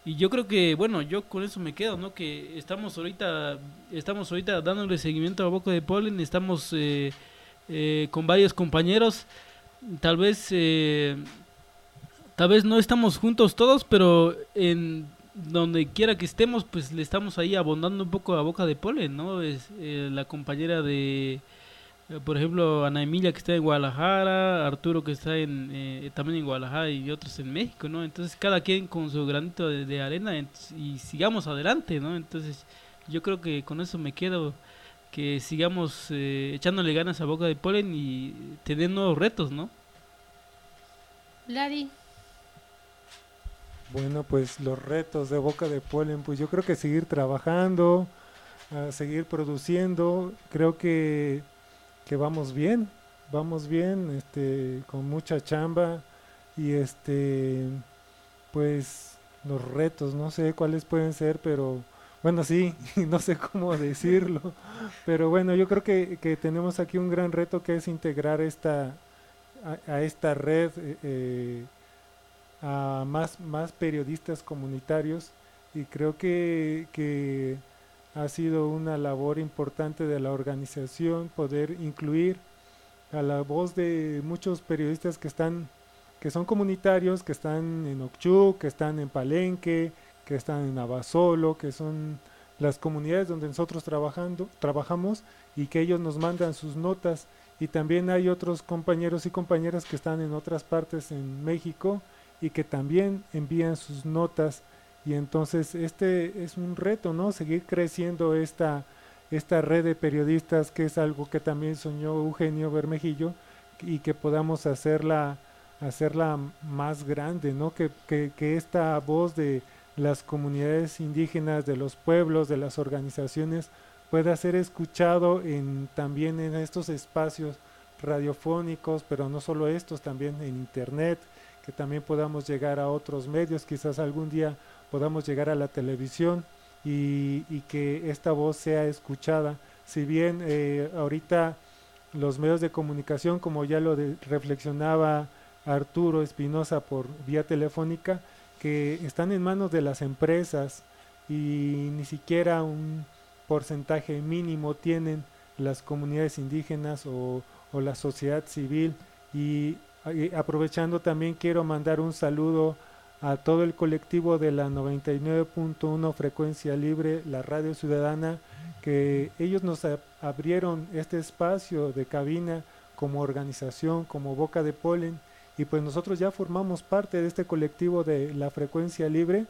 y yo creo que, bueno, yo con eso me quedo, ¿no? Que estamos ahorita, estamos ahorita dándole seguimiento a Boca de Polen, estamos eh, eh, con varios compañeros, tal vez, eh, tal vez no estamos juntos todos, pero en donde quiera que estemos, pues le estamos ahí abondando un poco a Boca de Polen, ¿no? Es eh, la compañera de, eh, por ejemplo, Ana Emilia, que está en Guadalajara, Arturo, que está en eh, también en Guadalajara, y otros en México, ¿no? Entonces cada quien con su granito de, de arena, y sigamos adelante, ¿no? Entonces yo creo que con eso me quedo, que sigamos eh, echándole ganas a Boca de Polen y tener nuevos retos, ¿no? Vladi. Bueno, pues los retos de Boca de Polen, pues yo creo que seguir trabajando, uh, seguir produciendo, creo que, que vamos bien, vamos bien, este, con mucha chamba, y este, pues los retos, no sé cuáles pueden ser, pero bueno, sí, no sé cómo decirlo, pero bueno, yo creo que, que tenemos aquí un gran reto, que es integrar esta, a, a esta red, eh, a más, más periodistas comunitarios, y creo que, que ha sido una labor importante de la organización poder incluir a la voz de muchos periodistas que están, que son comunitarios, que están en Ochuc, que están en Palenque, que están en Abasolo, que son las comunidades donde nosotros trabajando, trabajamos, y que ellos nos mandan sus notas, y también hay otros compañeros y compañeras que están en otras partes en México y que también envían sus notas, y entonces este es un reto, ¿no? Seguir creciendo esta, esta red de periodistas, que es algo que también soñó Eugenio Bermejillo, y que podamos hacerla, hacerla más grande, ¿no? Que, que, que esta voz de las comunidades indígenas, de los pueblos, de las organizaciones, pueda ser escuchado en, también en estos espacios radiofónicos, pero no solo estos, también en internet, que también podamos llegar a otros medios, quizás algún día podamos llegar a la televisión, y, y que esta voz sea escuchada. Si bien eh, ahorita los medios de comunicación, como ya lo de, reflexionaba Arturo Espinosa por vía telefónica, que están en manos de las empresas, y ni siquiera un porcentaje mínimo tienen las comunidades indígenas o, o la sociedad civil. Y aprovechando, también quiero mandar un saludo a todo el colectivo de la noventa y nueve punto uno Frecuencia Libre, la radio ciudadana, que ellos nos abrieron este espacio de cabina como organización, como Boca de Polen, y pues nosotros ya formamos parte de este colectivo de la Frecuencia Libre.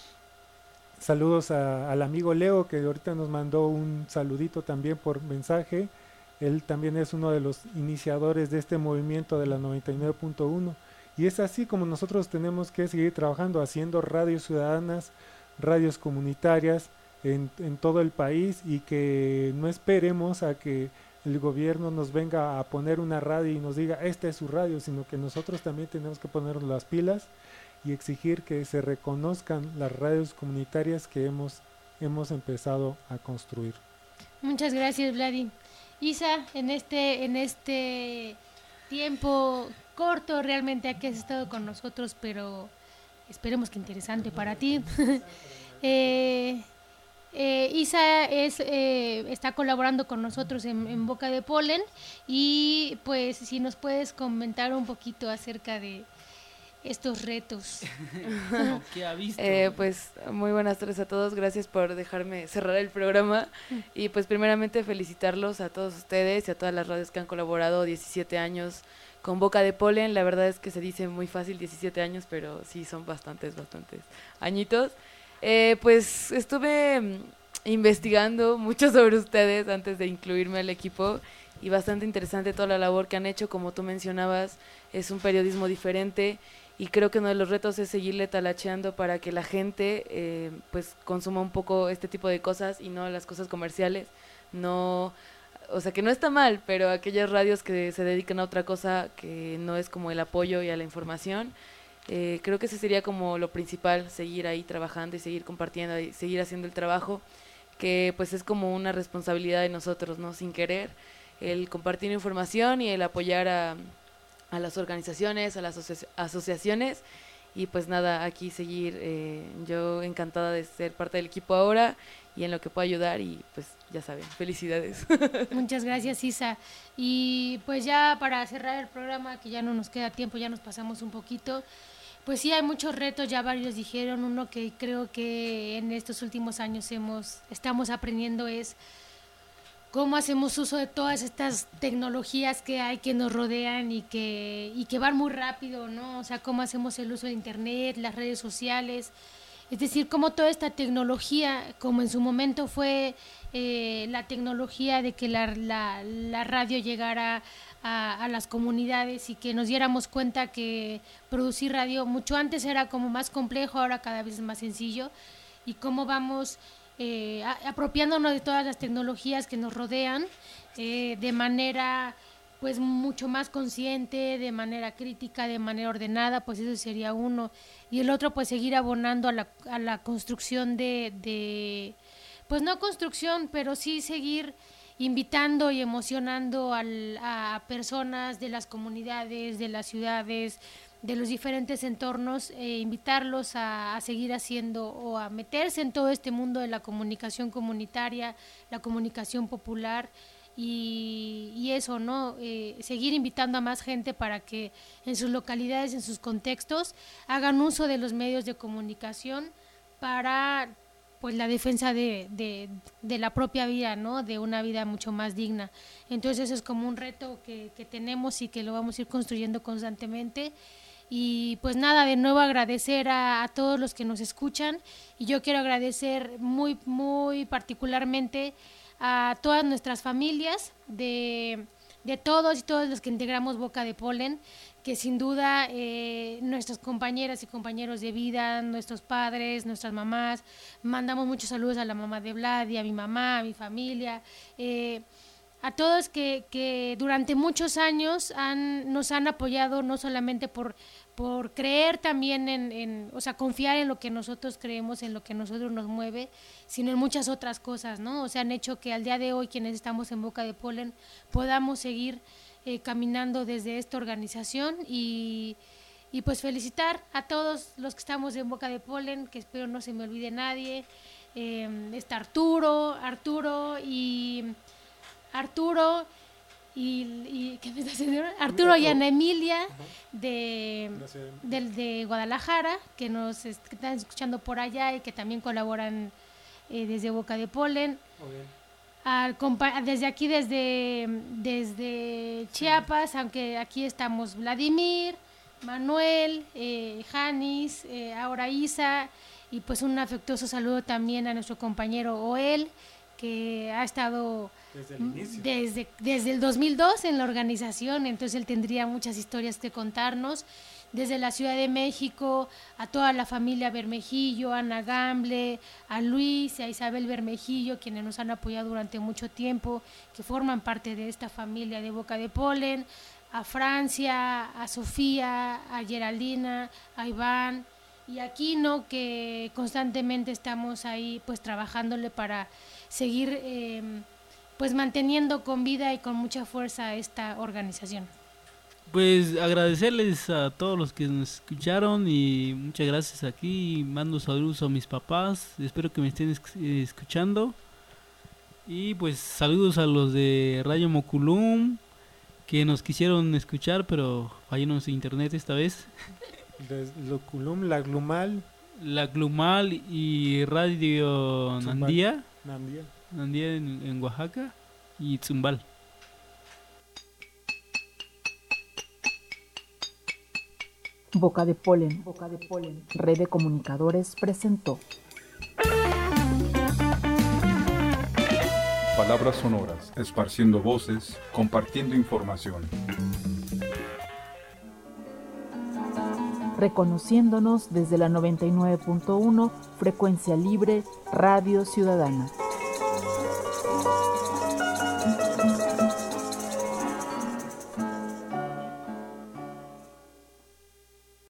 Saludos a, al amigo Leo, que ahorita nos mandó un saludito también por mensaje. Él también es uno de los iniciadores de este movimiento de la noventa y nueve punto uno. Y es así como nosotros tenemos que seguir trabajando, haciendo radios ciudadanas, radios comunitarias en, en todo el país, y que no esperemos a que el gobierno nos venga a poner una radio y nos diga, esta es su radio, sino que nosotros también tenemos que ponernos las pilas y exigir que se reconozcan las radios comunitarias que hemos, hemos empezado a construir. Muchas gracias, Vladi. Isa, en este, en este tiempo corto realmente que has estado con nosotros, pero esperemos que interesante para ti. eh, eh, Isa es, eh, está colaborando con nosotros en, en Boca de Polen, y pues si nos puedes comentar un poquito acerca de estos retos. ¿Qué ha visto? Eh, pues muy buenas tardes a todos, gracias por dejarme cerrar el programa, y pues primeramente felicitarlos a todos ustedes y a todas las radios que han colaborado diecisiete años con Boca de Polen. La verdad es que se dice muy fácil diecisiete años, pero sí son bastantes, bastantes añitos. Eh, pues estuve investigando mucho sobre ustedes antes de incluirme al equipo, y bastante interesante toda la labor que han hecho. Como tú mencionabas, es un periodismo diferente, y creo que uno de los retos es seguirle talacheando para que la gente eh, pues consuma un poco este tipo de cosas y no las cosas comerciales. No, o sea, que no está mal, pero aquellas radios que se dedican a otra cosa que no es como el apoyo y a la información, eh, creo que ese sería como lo principal, seguir ahí trabajando y seguir compartiendo y seguir haciendo el trabajo, que pues es como una responsabilidad de nosotros, ¿no? Sin querer, el compartir información y el apoyar a, a las organizaciones, a las asoci- asociaciones, y pues nada, aquí seguir, eh, yo encantada de ser parte del equipo ahora y en lo que pueda ayudar y pues ya saben, felicidades. Muchas gracias, Isa. Y pues ya para cerrar el programa, que ya no nos queda tiempo, ya nos pasamos un poquito, pues sí hay muchos retos, ya varios dijeron, uno que creo que en estos últimos años hemos estamos aprendiendo es cómo hacemos uso de todas estas tecnologías que hay, que nos rodean y que, y que van muy rápido, ¿no? O sea, cómo hacemos el uso de internet, las redes sociales, es decir, cómo toda esta tecnología, como en su momento fue eh, la tecnología de que la, la, la radio llegara a, a las comunidades y que nos diéramos cuenta que producir radio mucho antes era como más complejo, ahora cada vez es más sencillo, y cómo vamos Eh, apropiándonos de todas las tecnologías que nos rodean eh, de manera pues mucho más consciente, de manera crítica, de manera ordenada, pues eso sería uno, y el otro pues seguir abonando a la, a la construcción de, de pues no construcción, pero sí seguir invitando y emocionando al, a personas de las comunidades, de las ciudades, de los diferentes entornos, eh, invitarlos a, a seguir haciendo o a meterse en todo este mundo de la comunicación comunitaria, la comunicación popular y, y eso, ¿no? Eh, seguir invitando a más gente para que en sus localidades, en sus contextos, hagan uso de los medios de comunicación para pues la defensa de, de, de la propia vida, ¿no? De una vida mucho más digna. Entonces eso es como un reto que, que tenemos y que lo vamos a ir construyendo constantemente. Y pues nada, de nuevo agradecer a, a todos los que nos escuchan, y yo quiero agradecer muy, muy particularmente a todas nuestras familias, de, de todos y todos los que integramos Boca de Polen, que sin duda eh, nuestras compañeras y compañeros de vida, nuestros padres, nuestras mamás, mandamos muchos saludos a la mamá de Vladi, a mi mamá, a mi familia, eh, a todos que, que durante muchos años han, nos han apoyado, no solamente por, por creer también en, en, o sea, confiar en lo que nosotros creemos, en lo que nosotros nos mueve, sino en muchas otras cosas, ¿no? O sea, han hecho que al día de hoy, quienes estamos en Boca de Polen, podamos seguir eh, caminando desde esta organización y, y pues felicitar a todos los que estamos en Boca de Polen, que espero no se me olvide nadie, eh, está Arturo, Arturo y... Arturo y, y ¿qué me está haciendo? Arturo y Ana Emilia de, de, de Guadalajara, que nos est- que están escuchando por allá y que también colaboran eh, desde Boca de Polen. Al compa- desde aquí, desde, desde Chiapas, aunque aquí estamos Vladimir, Manuel, eh, Janis, eh, ahora Isa, y pues un afectuoso saludo también a nuestro compañero Oel, que ha estado desde el, inicio. Desde, desde el dos mil dos en la organización, entonces él tendría muchas historias que contarnos, desde la Ciudad de México, a toda la familia Bermejillo, a Ana Gamble, a Luis y a Isabel Bermejillo, quienes nos han apoyado durante mucho tiempo, que forman parte de esta familia de Boca de Polen, a Francia, a Sofía, a Geraldina, a Iván y a Kino, que constantemente estamos ahí pues trabajándole para seguir eh, pues manteniendo con vida y con mucha fuerza esta organización. Pues agradecerles a todos los que nos escucharon y muchas gracias aquí, mando saludos a mis papás, espero que me estén esc- escuchando y pues saludos a los de Radio Moculum que nos quisieron escuchar pero falló su internet esta vez. Loculum, la Glumal, la Glumal y Radio Zumbal. Nandía. Nandía, Nandía en, en Oaxaca y Zumbal. Boca de Polen, Boca de Polen, Red de Comunicadores presentó. Palabras sonoras, esparciendo voces, compartiendo información. Reconociéndonos desde la noventa y nueve punto uno, Frecuencia Libre, Radio Ciudadana.